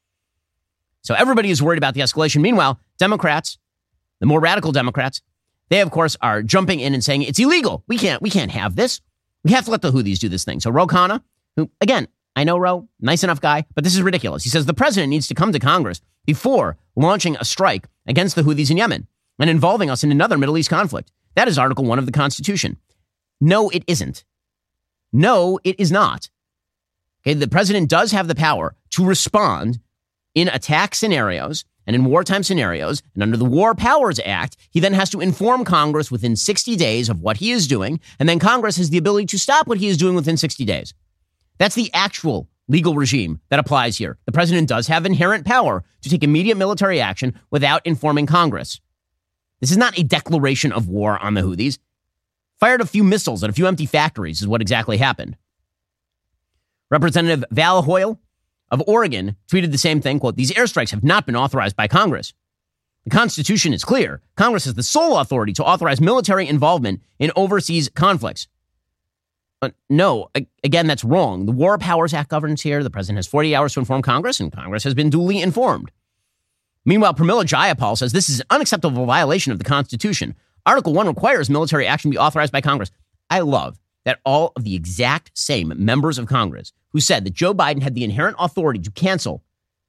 So everybody is worried about the escalation. Meanwhile, Democrats, the more radical Democrats, they, of course, are jumping in and saying it's illegal. We can't we can't have this. We have to let the Houthis do this thing. So Ro Khanna, who, again, I know Ro, nice enough guy, but this is ridiculous. He says the president needs to come to Congress before launching a strike against the Houthis in Yemen and involving us in another Middle East conflict. That is Article one of the Constitution. No, it isn't. No, it is not. Okay, the president does have the power to respond in attack scenarios and in wartime scenarios, and under the War Powers Act, he then has to inform Congress within sixty days of what he is doing, and then Congress has the ability to stop what he is doing within sixty days. That's the actual legal regime that applies here. The president does have inherent power to take immediate military action without informing Congress. This is not a declaration of war on the Houthis. Fired a few missiles at a few empty factories is what exactly happened. Representative Val Hoyle of Oregon tweeted the same thing, quote, "These airstrikes have not been authorized by Congress. The Constitution is clear. Congress has the sole authority to authorize military involvement in overseas conflicts." But no, again, that's wrong. The War Powers Act governs here. The president has forty hours to inform Congress, and Congress has been duly informed. Meanwhile, Pramila Jayapal says this is an unacceptable violation of the Constitution. Article one requires military action be authorized by Congress. I love that all of the exact same members of Congress who said that Joe Biden had the inherent authority to cancel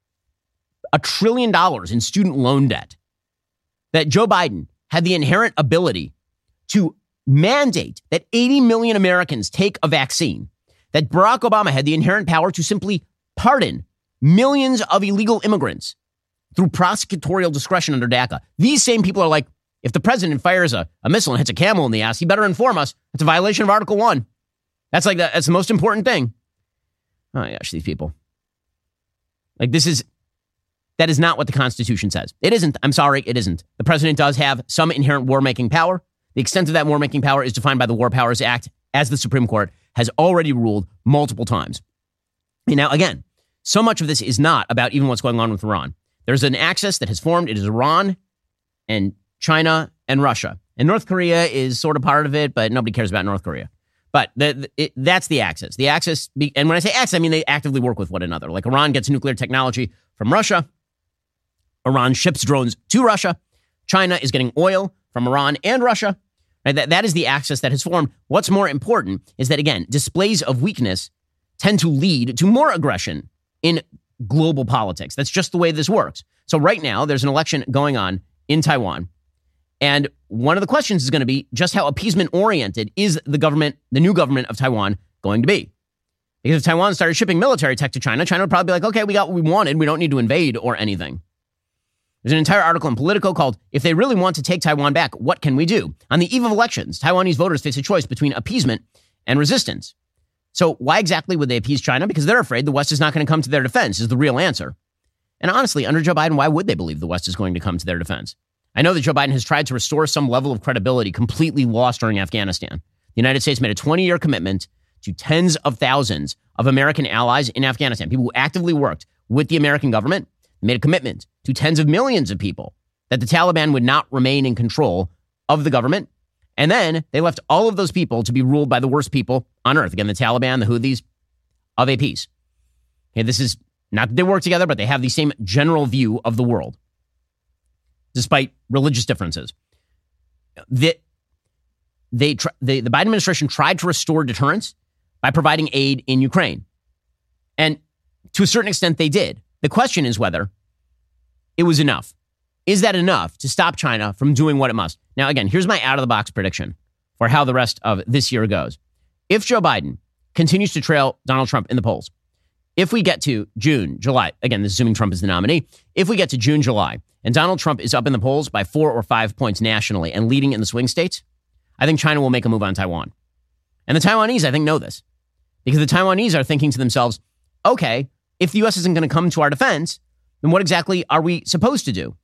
a trillion dollars in student loan debt, that Joe Biden had the inherent ability to mandate that eighty million Americans take a vaccine, that Barack Obama had the inherent power to simply pardon millions of illegal immigrants through prosecutorial discretion under DACA. These same people are like, if the president fires a, a missile and hits a camel in the ass, he better inform us. It's a violation of Article one. That's like the, that's the most important thing. Oh my gosh, these people. Like this is, that is not what the Constitution says. It isn't. I'm sorry, it isn't. The president does have some inherent war-making power. The extent of that war-making power is defined by the War Powers Act, as the Supreme Court has already ruled multiple times. And now, again, so much of this is not about even what's going on with Iran. There's an axis that has formed. It is Iran and China and Russia. And North Korea is sort of part of it, but nobody cares about North Korea. But the, the, it, that's the axis. The axis, be, and when I say axis, I mean they actively work with one another. Like Iran gets nuclear technology from Russia. Iran ships drones to Russia. China is getting oil from Iran and Russia. Right? That, that is the axis that has formed. What's more important is that, again, displays of weakness tend to lead to more aggression in global politics. That's just the way this works. So right now, there's an election going on in Taiwan. And one of the questions is going to be just how appeasement-oriented is the government, the new government of Taiwan, going to be? Because if Taiwan started shipping military tech to China, China would probably be like, okay, we got what we wanted. We don't need to invade or anything. There's an entire article in Politico called, If They Really Want to Take Taiwan Back, What Can We Do? On the eve of elections, Taiwanese voters face a choice between appeasement and resistance. So why exactly would they appease China? Because they're afraid the West is not going to come to their defense is the real answer. And honestly, under Joe Biden, why would they believe the West is going to come to their defense? I know that Joe Biden has tried to restore some level of credibility completely lost during Afghanistan. The United States made a twenty-year commitment to tens of thousands of American allies in Afghanistan, people who actively worked with the American government, made a commitment to tens of millions of people that the Taliban would not remain in control of the government. And then they left all of those people to be ruled by the worst people on earth. Again, the Taliban, the Houthis, of a peace. Okay, this is not that they work together, but they have the same general view of the world, despite religious differences. The, they, they, the Biden administration tried to restore deterrence by providing aid in Ukraine. And to a certain extent, they did. The question is whether it was enough. Is that enough to stop China from doing what it must? Now, again, here's my out-of-the-box prediction for how the rest of this year goes. If Joe Biden continues to trail Donald Trump in the polls, if we get to June, July, again, this is assuming Trump is the nominee, if we get to June, July, and Donald Trump is up in the polls by four or five points nationally and leading in the swing states, I think China will make a move on Taiwan. And the Taiwanese, I think, know this. Because the Taiwanese are thinking to themselves, okay, if the U S isn't going to come to our defense, then what exactly are we supposed to do?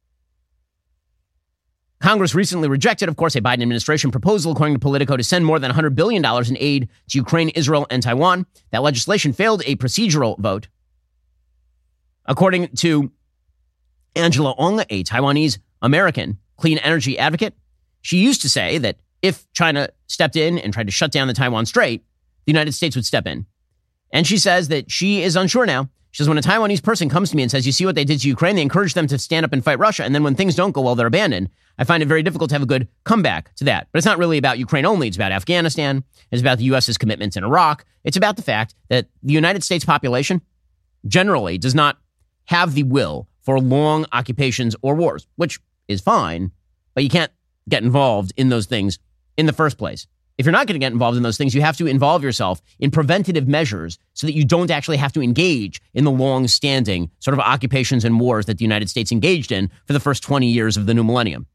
Congress recently rejected, of course, a Biden administration proposal, according to Politico, to send more than one hundred billion dollars in aid to Ukraine, Israel, and Taiwan. That legislation failed a procedural vote. According to Angela Ong, a Taiwanese American clean energy advocate, she used to say that if China stepped in and tried to shut down the Taiwan Strait, the United States would step in. And she says that she is unsure now. She says, when a Taiwanese person comes to me and says, you see what they did to Ukraine, they encourage them to stand up and fight Russia. And then when things don't go well, they're abandoned. I find it very difficult to have a good comeback to that. But it's not really about Ukraine only. It's about Afghanistan. It's about the U S's commitments in Iraq. It's about the fact that the United States population generally does not have the will for long occupations or wars, which is fine, but you can't get involved in those things in the first place. If you're not going to get involved in those things, you have to involve yourself in preventative measures so that you don't actually have to engage in the long-standing sort of occupations and wars that the United States engaged in for the first twenty years of the new millennium.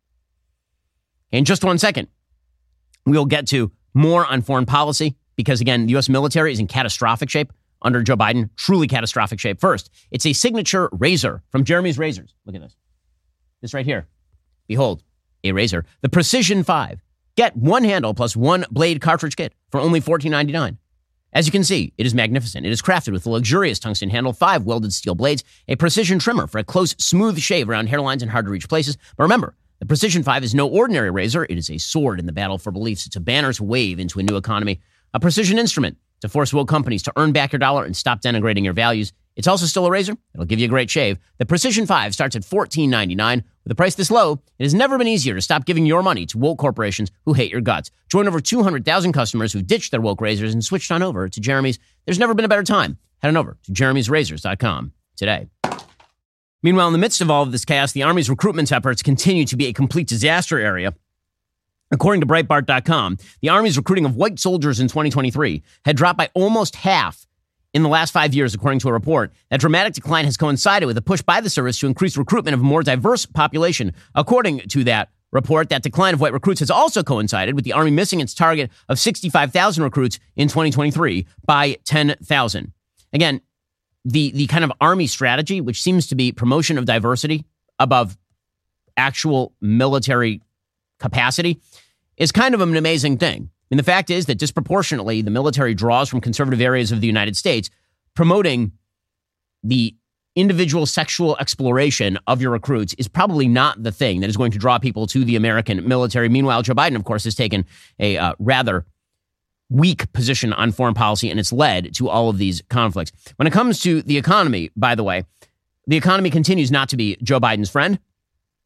In just one second, we'll get to more on foreign policy because, again, the U S military is in catastrophic shape under Joe Biden, truly catastrophic shape. First, it's a signature razor from Jeremy's Razors. Look at this. This right here. Behold, a razor. The Precision five. Get one handle plus one blade cartridge kit for only fourteen ninety-nine. As you can see, it is magnificent. It is crafted with a luxurious tungsten handle, five welded steel blades, a precision trimmer for a close, smooth shave around hairlines and hard-to-reach places. But remember, the Precision five is no ordinary razor. It is a sword in the battle for beliefs. It's a banner to wave into a new economy, a precision instrument to force woke companies to earn back your dollar and stop denigrating your values. It's also still a razor. It'll give you a great shave. The Precision five starts at fourteen ninety-nine. With a price this low, it has never been easier to stop giving your money to woke corporations who hate your guts. Join over two hundred thousand customers who've ditched their woke razors and switched on over to Jeremy's. There's never been a better time. Head on over to jeremy's razors dot com today. Meanwhile, in the midst of all of this chaos, the Army's recruitment efforts continue to be a complete disaster area. According to Breitbart dot com, the Army's recruiting of white soldiers in twenty twenty-three had dropped by almost half in the last five years, according to a report. That dramatic decline has coincided with a push by the service to increase recruitment of a more diverse population. According to that report, that decline of white recruits has also coincided with the Army missing its target of sixty-five thousand recruits in twenty twenty-three by ten thousand. Again, the, the kind of Army strategy, which seems to be promotion of diversity above actual military capacity, is kind of an amazing thing. I mean, the fact is that disproportionately, the military draws from conservative areas of the United States, promoting the individual sexual exploration of your recruits is probably not the thing that is going to draw people to the American military. Meanwhile, Joe Biden, of course, has taken a uh, rather weak position on foreign policy, and it's led to all of these conflicts. When it comes to the economy, by the way, the economy continues not to be Joe Biden's friend.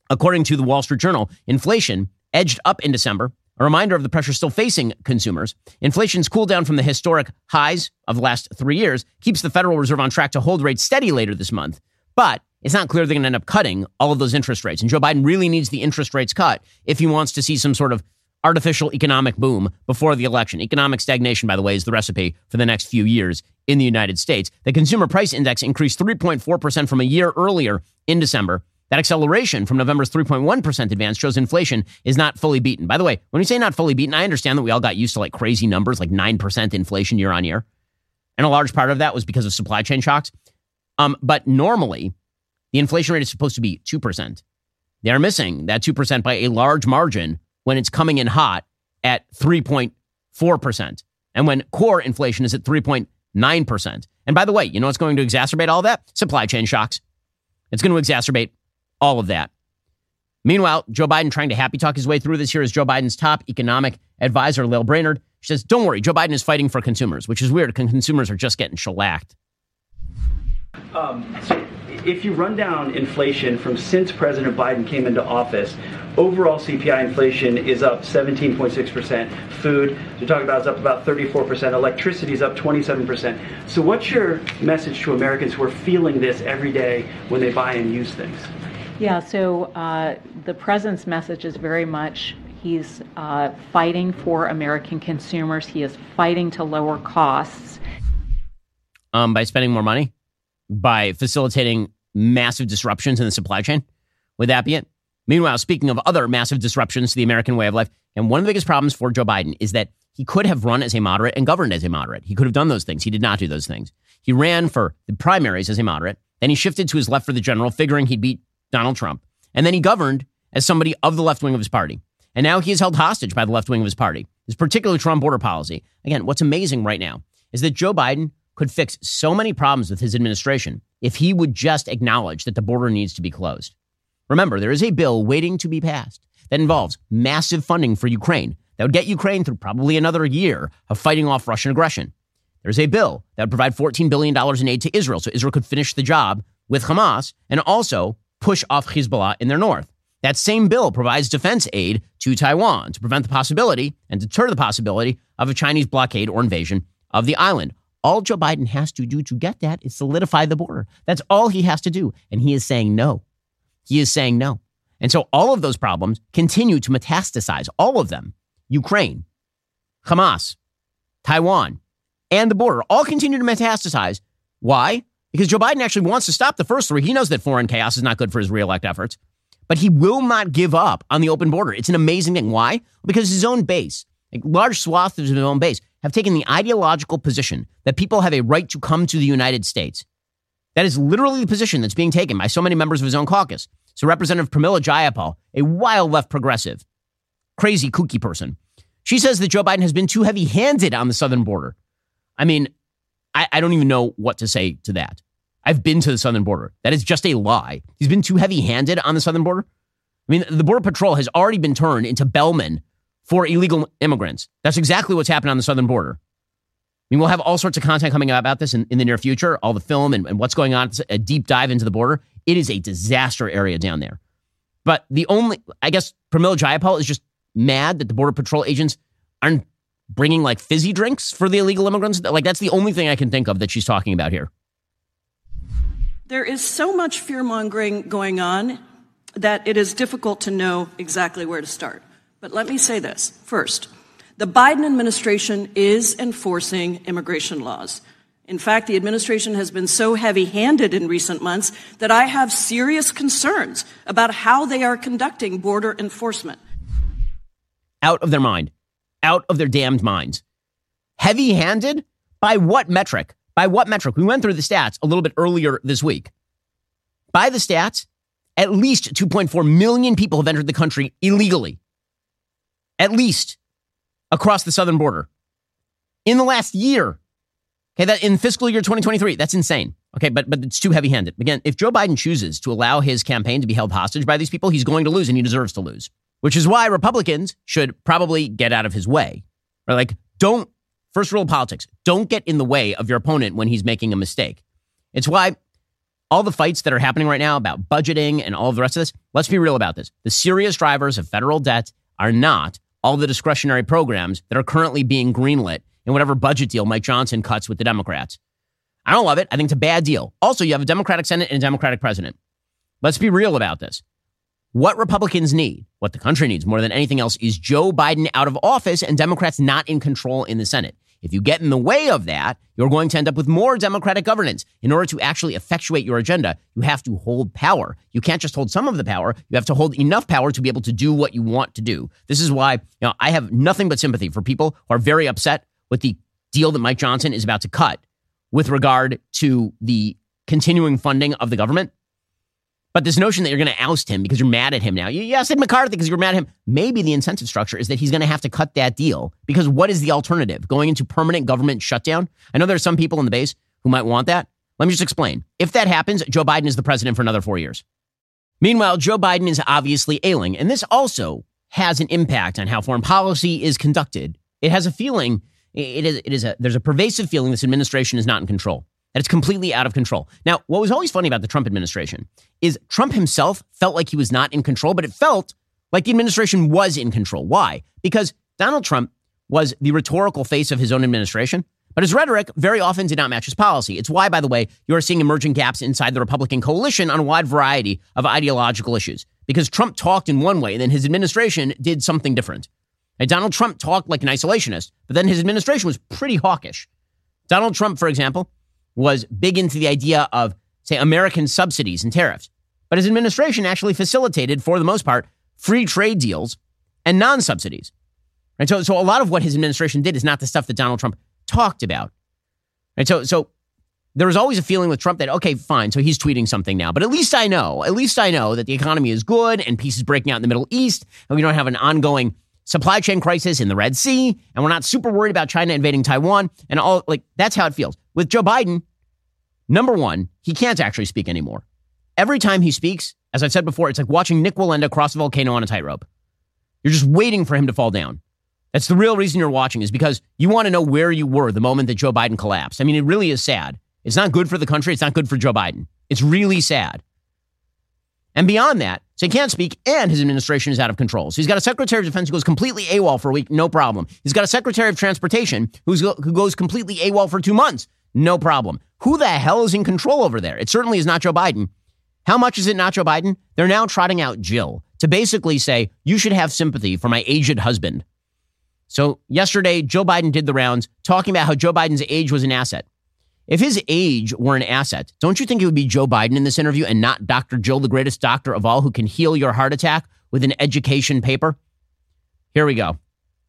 According to the Wall Street Journal, inflation edged up in December, a reminder of the pressure still facing consumers. Inflation's cool down from the historic highs of the last three years keeps the Federal Reserve on track to hold rates steady later this month. But it's not clear they're going to end up cutting all of those interest rates. And Joe Biden really needs the interest rates cut if he wants to see some sort of artificial economic boom before the election. Economic stagnation, by the way, is the recipe for the next few years in the United States. The Consumer Price Index increased three point four percent from a year earlier in December. That acceleration from November's three point one percent advance shows inflation is not fully beaten. By the way, when we say not fully beaten, I understand that we all got used to like crazy numbers, like nine percent inflation year on year. And a large part of that was because of supply chain shocks. Um, but normally, the inflation rate is supposed to be two percent. They are missing that two percent by a large margin when it's coming in hot at three point four percent. And when core inflation is at three point nine percent. And by the way, you know what's going to exacerbate all that? Supply chain shocks. It's going to exacerbate all of that. Meanwhile, Joe Biden trying to happy talk his way through this. Here is Joe Biden's top economic advisor, Lael Brainard. She says, don't worry, Joe Biden is fighting for consumers, which is weird because consumers are just getting shellacked. Um, so if you run down inflation from since President Biden came into office, overall C P I inflation is up seventeen point six percent. Food, you're talking about, is up about thirty-four percent. Electricity is up twenty-seven percent. So what's your message to Americans who are feeling this every day when they buy and use things? Yeah, so uh, the president's message is very much he's uh, fighting for American consumers. He is fighting to lower costs. Um, by spending more money? By facilitating massive disruptions in the supply chain? Would that be it? Meanwhile, speaking of other massive disruptions to the American way of life, and one of the biggest problems for Joe Biden is that he could have run as a moderate and governed as a moderate. He could have done those things. He did not do those things. He ran for the primaries as a moderate. Then he shifted to his left for the general, figuring he'd beat Donald Trump. And then he governed as somebody of the left wing of his party. And now he is held hostage by the left wing of his party. This particularly Trump border policy. Again, what's amazing right now is that Joe Biden could fix so many problems with his administration if he would just acknowledge that the border needs to be closed. Remember, there is a bill waiting to be passed that involves massive funding for Ukraine that would get Ukraine through probably another year of fighting off Russian aggression. There's a bill that would provide fourteen billion dollars in aid to Israel so Israel could finish the job with Hamas and also push off Hezbollah in their north. That same bill provides defense aid to Taiwan to prevent the possibility and deter the possibility of a Chinese blockade or invasion of the island. All Joe Biden has to do to get that is solidify the border. That's all he has to do. And he is saying no. He is saying no. And so all of those problems continue to metastasize, all of them. Ukraine, Hamas, Taiwan, and the border all continue to metastasize. Why? Because Joe Biden actually wants to stop the first three. He knows that foreign chaos is not good for his reelect efforts, but he will not give up on the open border. It's an amazing thing. Why? Because his own base, like large swaths of his own base, have taken the ideological position that people have a right to come to the United States. That is literally the position that's being taken by so many members of his own caucus. So Representative Pramila Jayapal, a wild left progressive, crazy kooky person, she says that Joe Biden has been too heavy-handed on the southern border. I mean, I, I don't even know what to say to that. I've been to the southern border. That is just a lie. He's been too heavy-handed on the southern border. I mean, the Border Patrol has already been turned into bellmen for illegal immigrants. That's exactly what's happened on the southern border. I mean, we'll have all sorts of content coming out about this in, in the near future, all the film and, and what's going on, a deep dive into the border. It is a disaster area down there. But the only, I guess, Pramila Jayapal is just mad that the Border Patrol agents aren't bringing like fizzy drinks for the illegal immigrants. Like, that's the only thing I can think of that she's talking about here. There is so much fear-mongering going on that it is difficult to know exactly where to start. But let me say this. First, the Biden administration is enforcing immigration laws. In fact, the administration has been so heavy-handed in recent months that I have serious concerns about how they are conducting border enforcement. Out of their mind. Out of their damned minds. Heavy-handed? By what metric? By what metric? We went through the stats a little bit earlier this week. By the stats, at least two point four million people have entered the country illegally. At least. Across the southern border. In the last year. Okay, that in fiscal year twenty twenty-three, that's insane. Okay, but but it's too heavy-handed. Again, if Joe Biden chooses to allow his campaign to be held hostage by these people, he's going to lose and he deserves to lose. Which is why Republicans should probably get out of his way. Or like, don't, first rule of politics, don't get in the way of your opponent when he's making a mistake. It's why all the fights that are happening right now about budgeting and all of the rest of this, let's be real about this. The serious drivers of federal debt are not all the discretionary programs that are currently being greenlit in whatever budget deal Mike Johnson cuts with the Democrats. I don't love it. I think it's a bad deal. Also, you have a Democratic Senate and a Democratic president. Let's be real about this. What Republicans need, what the country needs more than anything else, is Joe Biden out of office and Democrats not in control in the Senate. If you get in the way of that, you're going to end up with more Democratic governance. In order to actually effectuate your agenda, you have to hold power. You can't just hold some of the power. You have to hold enough power to be able to do what you want to do. This is why, you know, I have nothing but sympathy for people who are very upset with the deal that Mike Johnson is about to cut with regard to the continuing funding of the government. But this notion that you're going to oust him because you're mad at him now. You ousted McCarthy because you're mad at him. Maybe the incentive structure is that he's going to have to cut that deal, because what is the alternative? Going into permanent government shutdown? I know there's some people in the base who might want that. Let me just explain. If that happens, Joe Biden is the president for another four years. Meanwhile, Joe Biden is obviously ailing, and this also has an impact on how foreign policy is conducted. It has a feeling, it is, it is a, there's a pervasive feeling this administration is not in control. That it's completely out of control. Now, what was always funny about the Trump administration is Trump himself felt like he was not in control, but it felt like the administration was in control. Why? Because Donald Trump was the rhetorical face of his own administration, but his rhetoric very often did not match his policy. It's why, by the way, you are seeing emerging gaps inside the Republican coalition on a wide variety of ideological issues, because Trump talked in one way and then his administration did something different. And Donald Trump talked like an isolationist, but then his administration was pretty hawkish. Donald Trump, for example, was big into the idea of, say, American subsidies and tariffs. But his administration actually facilitated, for the most part, free trade deals and non-subsidies. Right? So, so a lot of what his administration did is not the stuff that Donald Trump talked about. Right? So, so there was always a feeling with Trump that, okay, fine, so he's tweeting something now. But at least I know, at least I know that the economy is good and peace is breaking out in the Middle East, and we don't have an ongoing supply chain crisis in the Red Sea, and we're not super worried about China invading Taiwan, and all, like, that's how it feels. With Joe Biden, number one, he can't actually speak anymore. Every time he speaks, as I've said before, it's like watching Nick Wallenda cross a volcano on a tightrope. You're just waiting for him to fall down. That's the real reason you're watching, is because you want to know where you were the moment that Joe Biden collapsed. I mean, it really is sad. It's not good for the country. It's not good for Joe Biden. It's really sad. And beyond that, so he can't speak, and his administration is out of control. So he's got a Secretary of Defense who goes completely AWOL for a week, no problem. He's got a Secretary of Transportation who's, who goes completely AWOL for two months, no problem. Who the hell is in control over there? It certainly is not Joe Biden. How much is it not Joe Biden? They're now trotting out Jill to basically say, you should have sympathy for my aged husband. So yesterday, Joe Biden did the rounds talking about how Joe Biden's age was an asset. If his age were an asset, don't you think it would be Joe Biden in this interview and not Doctor Jill, the greatest doctor of all, who can heal your heart attack with an education paper? Here we go.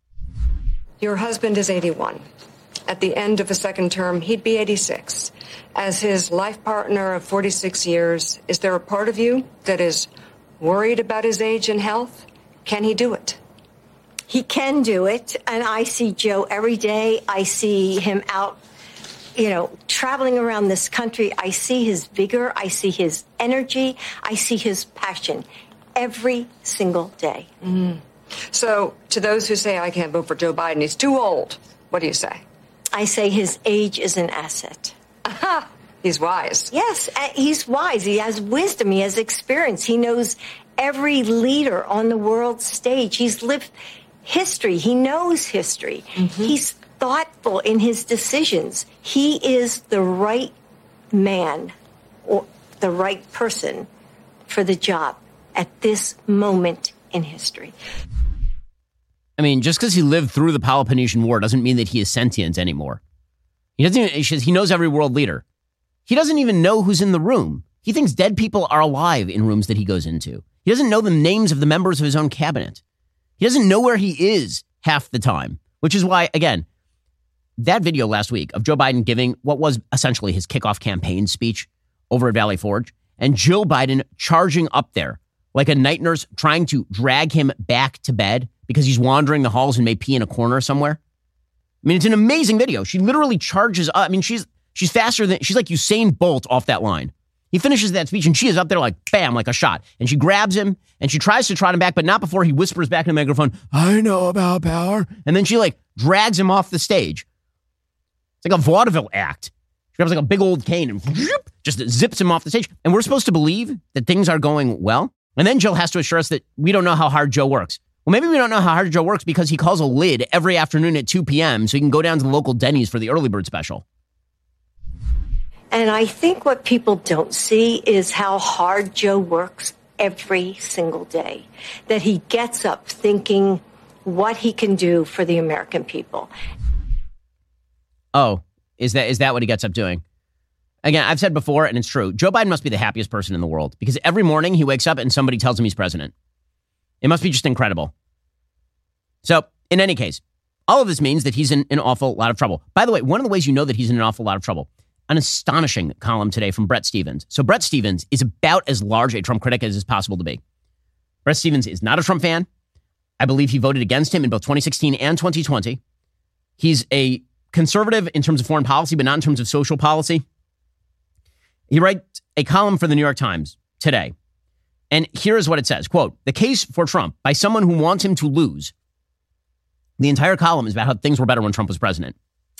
Your husband is eighty-one. At the end of a second term, he'd be eighty-six. As his life partner of forty-six years, is there a part of you that is worried about his age and health? Can he do it? He can do it. And I see Joe every day. I see him out, you know, traveling around this country. I see his vigor. I see his energy. I see his passion every single day. Mm. So to those who say, I can't vote for Joe Biden, he's too old, what do you say? I say his age is an asset. Aha! He's wise. Yes, he's wise. He has wisdom. He has experience. He knows every leader on the world stage. He's lived history. He knows history. Mm-hmm. He's thoughtful in his decisions. He is the right man or the right person for the job at this moment in history. I mean, just because he lived through the Peloponnesian War doesn't mean that he is sentient anymore. He doesn't even, he knows every world leader. He doesn't even know who's in the room. He thinks dead people are alive in rooms that he goes into. He doesn't know the names of the members of his own cabinet. He doesn't know where he is half the time, which is why, again, that video last week of Joe Biden giving what was essentially his kickoff campaign speech over at Valley Forge, and Jill Biden charging up there like a night nurse trying to drag him back to bed because he's wandering the halls and may pee in a corner somewhere. I mean, it's an amazing video. She literally charges up. I mean, she's she's faster than, she's like Usain Bolt off that line. He finishes that speech and she is up there like, bam, like a shot. And she grabs him and she tries to trot him back, but not before he whispers back in the microphone, I know about power. And then she like drags him off the stage. It's like a vaudeville act. grabs like a big old cane and whoop, just zips him off the stage. And we're supposed to believe that things are going well. And then Jill has to assure us that we don't know how hard Joe works. Well, maybe we don't know how hard Joe works because he calls a lid every afternoon at two p.m. so he can go down to the local Denny's for the early bird special. And I think what people don't see is how hard Joe works every single day, that he gets up thinking what he can do for the American people. Oh, is that is that what he gets up doing? Again, I've said before, and it's true, Joe Biden must be the happiest person in the world because every morning he wakes up and somebody tells him he's president. It must be just incredible. So, in any case, all of this means that he's in an awful lot of trouble. By the way, one of the ways you know that he's in an awful lot of trouble, an astonishing column today from Bret Stephens. So Bret Stephens is about as large a Trump critic as is possible to be. Bret Stephens is not a Trump fan. I believe he voted against him in both twenty sixteen and twenty twenty. He's a conservative in terms of foreign policy, but not in terms of social policy. He writes a column for the New York Times today. And here is what it says, quote, "The case for Trump by someone who wants him to lose." The entire column is about how things were better when Trump was president.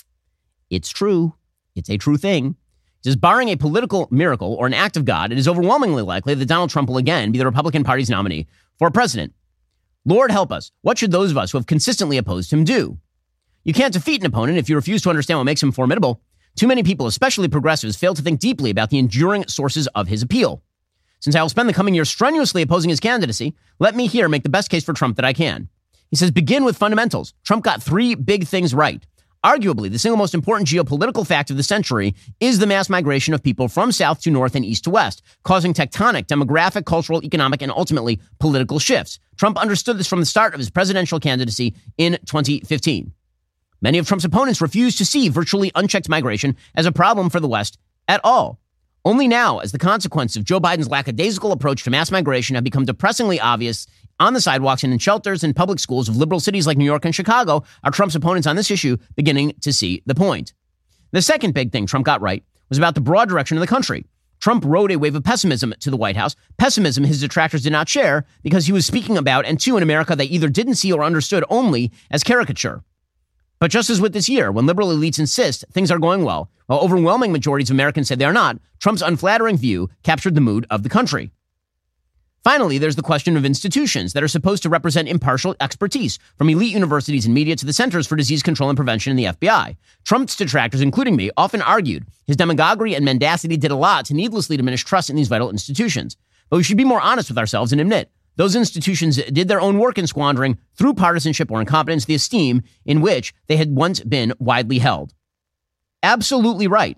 It's true. It's a true thing. It says, barring a political miracle or an act of God, it is overwhelmingly likely that Donald Trump will again be the Republican Party's nominee for president. Lord help us. What should those of us who have consistently opposed him do? You can't defeat an opponent if you refuse to understand what makes him formidable. Too many people, especially progressives, fail to think deeply about the enduring sources of his appeal. Since I will spend the coming years strenuously opposing his candidacy, let me here make the best case for Trump that I can. He says, begin with fundamentals. Trump got three big things right. Arguably, the single most important geopolitical fact of the century is the mass migration of people from south to north and east to west, causing tectonic, demographic, cultural, economic, and ultimately political shifts. Trump understood this from the start of his presidential candidacy in twenty fifteen. Many of Trump's opponents refused to see virtually unchecked migration as a problem for the West at all. Only now, as the consequences of Joe Biden's lackadaisical approach to mass migration have become depressingly obvious on the sidewalks and in shelters and public schools of liberal cities like New York and Chicago, are Trump's opponents on this issue beginning to see the point. The second big thing Trump got right was about the broad direction of the country. Trump rode a wave of pessimism to the White House, pessimism his detractors did not share because he was speaking about and to an America they either didn't see or understood only as caricature. But just as with this year, when liberal elites insist things are going well, while overwhelming majorities of Americans say they are not, Trump's unflattering view captured the mood of the country. Finally, there's the question of institutions that are supposed to represent impartial expertise, from elite universities and media to the Centers for Disease Control and Prevention and the F B I. Trump's detractors, including me, often argued his demagoguery and mendacity did a lot to needlessly diminish trust in these vital institutions. But we should be more honest with ourselves and admit those institutions did their own work in squandering, through partisanship or incompetence, the esteem in which they had once been widely held. Absolutely right.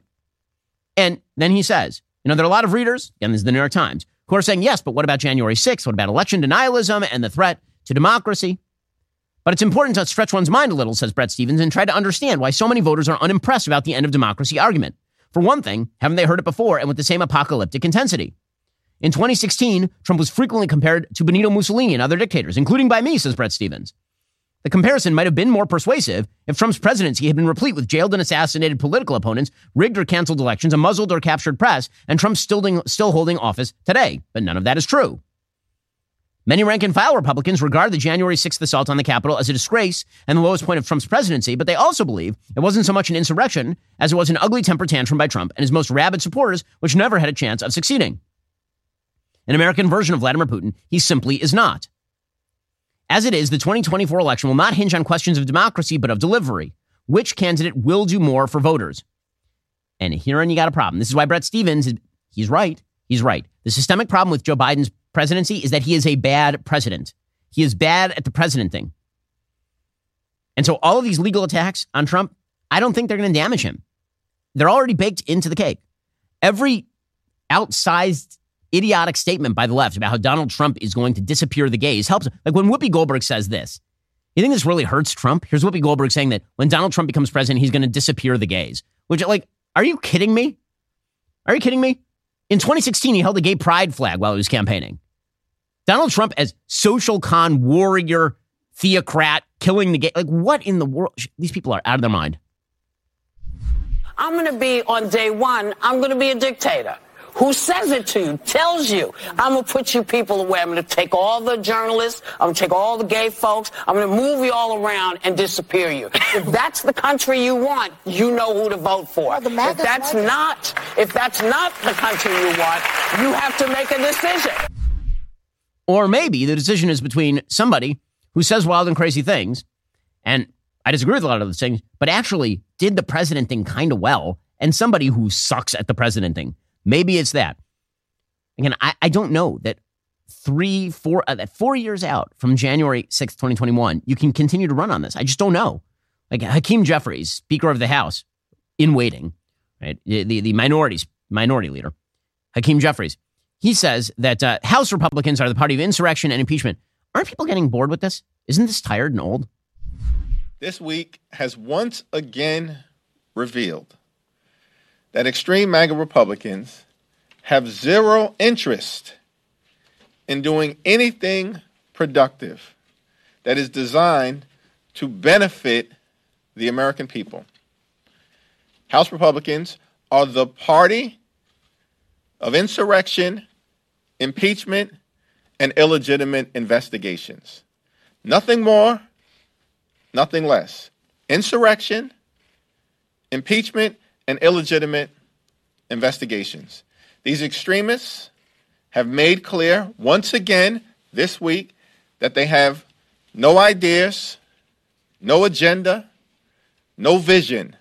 And then he says, you know, there are a lot of readers, again, this is the New York Times, who are saying, yes, but what about January sixth? What about election denialism and the threat to democracy? But it's important to stretch one's mind a little, says Bret Stephens, and try to understand why so many voters are unimpressed about the end of democracy argument. For one thing, haven't they heard it before and with the same apocalyptic intensity? In twenty sixteen, Trump was frequently compared to Benito Mussolini and other dictators, including by me, says Bret Stephens. The comparison might have been more persuasive if Trump's presidency had been replete with jailed and assassinated political opponents, rigged or canceled elections, a muzzled or captured press, and Trump still, still holding office today. But none of that is true. Many rank-and-file Republicans regard the January sixth assault on the Capitol as a disgrace and the lowest point of Trump's presidency, but they also believe it wasn't so much an insurrection as it was an ugly temper tantrum by Trump and his most rabid supporters, which never had a chance of succeeding. An American version of Vladimir Putin, he simply is not. As it is, the twenty twenty-four election will not hinge on questions of democracy, but of delivery. Which candidate will do more for voters? And herein you got a problem. This is why Bret Stephens, he's right. He's right. The systemic problem with Joe Biden's presidency is that he is a bad president. He is bad at the president thing. And so all of these legal attacks on Trump, I don't think they're going to damage him. They're already baked into the cake. Every outsized idiotic statement by the left about how Donald Trump is going to disappear the gays helps. Like when Whoopi Goldberg says this, you think this really hurts Trump? Here's Whoopi Goldberg saying that when Donald Trump becomes president, he's going to disappear the gays. Which, like, are you kidding me? Are you kidding me? In twenty sixteen, he held a gay pride flag while he was campaigning. Donald Trump as social con warrior, theocrat, killing the gay. Like, what in the world? These people are out of their mind. I'm going to be, on day one, I'm going to be a dictator. who says it to you, tells you, I'm going to put you people away. I'm going to take all the journalists. I'm going to take all the gay folks. I'm going to move you all around and disappear you. If that's the country you want, you know who to vote for. Well, if that's not, if that's not the country you want, you have to make a decision. Or maybe the decision is between somebody who says wild and crazy things, and I disagree with a lot of those things, but actually did the president thing kind of well, and somebody who sucks at the president thing. Maybe it's that. Again, I, I don't know that three, four, uh, that four years out from January sixth, twenty twenty-one, you can continue to run on this. I just don't know. Like Hakeem Jeffries, Speaker of the House, in waiting, right? The, the, the minorities, minority leader, Hakeem Jeffries, he says that uh, House Republicans are the party of insurrection and impeachment. Aren't people getting bored with this? Isn't this tired and old? This week has once again revealed that extreme MAGA Republicans have zero interest in doing anything productive that is designed to benefit the American people. House Republicans are the party of insurrection, impeachment, and illegitimate investigations. Nothing more, nothing less. Insurrection, impeachment, and illegitimate investigations. These extremists have made clear once again this week that they have no ideas, no agenda, no vision,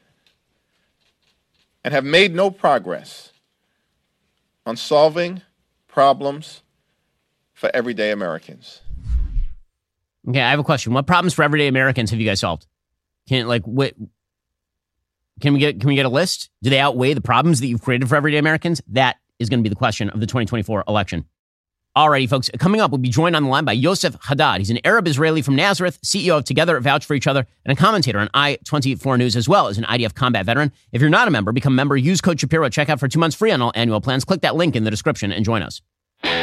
and have made no progress on solving problems for everyday Americans. Okay, I have a question. What problems for everyday Americans have you guys solved? Can like what? Can we get can we get a list? Do they outweigh the problems that you've created for everyday Americans? That is going to be the question of the twenty twenty-four election. Alrighty, folks. Coming up, we'll be joined on the line by Yosef Haddad. He's an Arab Israeli from Nazareth, C E O of Together Vouch for Each Other, and a commentator on I twenty-four News, as well as an I D F combat veteran. If you're not a member, become a member. Use code Shapiro at checkout for two months free on all annual plans. Click that link in the description and join us.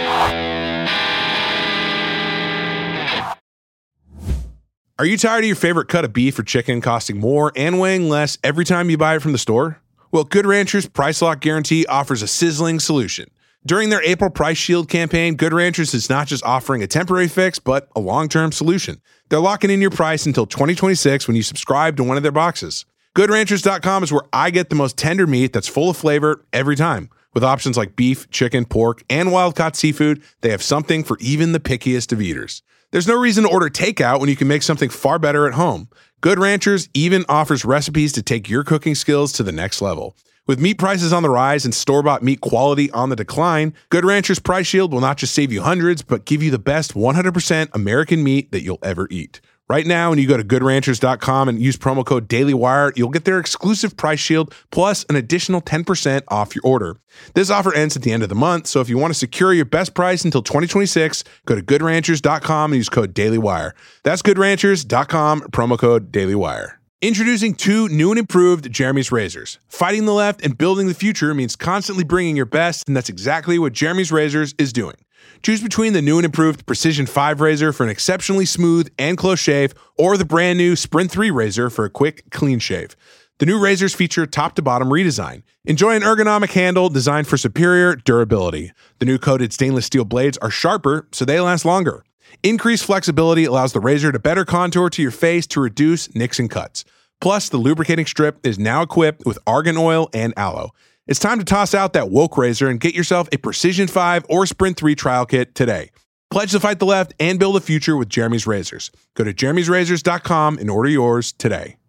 Are you tired of your favorite cut of beef or chicken costing more and weighing less every time you buy it from the store? Well, Good Ranchers Price Lock Guarantee offers a sizzling solution. During their April Price Shield campaign, Good Ranchers is not just offering a temporary fix, but a long-term solution. They're locking in your price until twenty twenty-six when you subscribe to one of their boxes. good ranchers dot com is where I get the most tender meat that's full of flavor every time. With options like beef, chicken, pork, and wild-caught seafood, they have something for even the pickiest of eaters. There's no reason to order takeout when you can make something far better at home. Good Ranchers even offers recipes to take your cooking skills to the next level. With meat prices on the rise and store-bought meat quality on the decline, Good Ranchers Price Shield will not just save you hundreds, but give you the best one hundred percent American meat that you'll ever eat. Right now, when you go to good ranchers dot com and use promo code DailyWire, you'll get their exclusive price shield plus an additional ten percent off your order. This offer ends at the end of the month, so if you want to secure your best price until twenty twenty-six, go to good ranchers dot com and use code DailyWire. That's good ranchers dot com, promo code DailyWire. Introducing two new and improved Jeremy's Razors. Fighting the left and building the future means constantly bringing your best, and that's exactly what Jeremy's Razors is doing. Choose between the new and improved Precision five razor for an exceptionally smooth and close shave, or the brand new Sprint three razor for a quick, clean shave. The new razors feature top-to-bottom redesign. Enjoy an ergonomic handle designed for superior durability. The new coated stainless steel blades are sharper, so they last longer. Increased flexibility allows the razor to better contour to your face to reduce nicks and cuts. Plus, the lubricating strip is now equipped with argan oil and aloe. It's time to toss out that woke razor and get yourself a Precision five or Sprint three trial kit today. Pledge to fight the left and build a future with Jeremy's Razors. Go to jeremy's razors dot com and order yours today.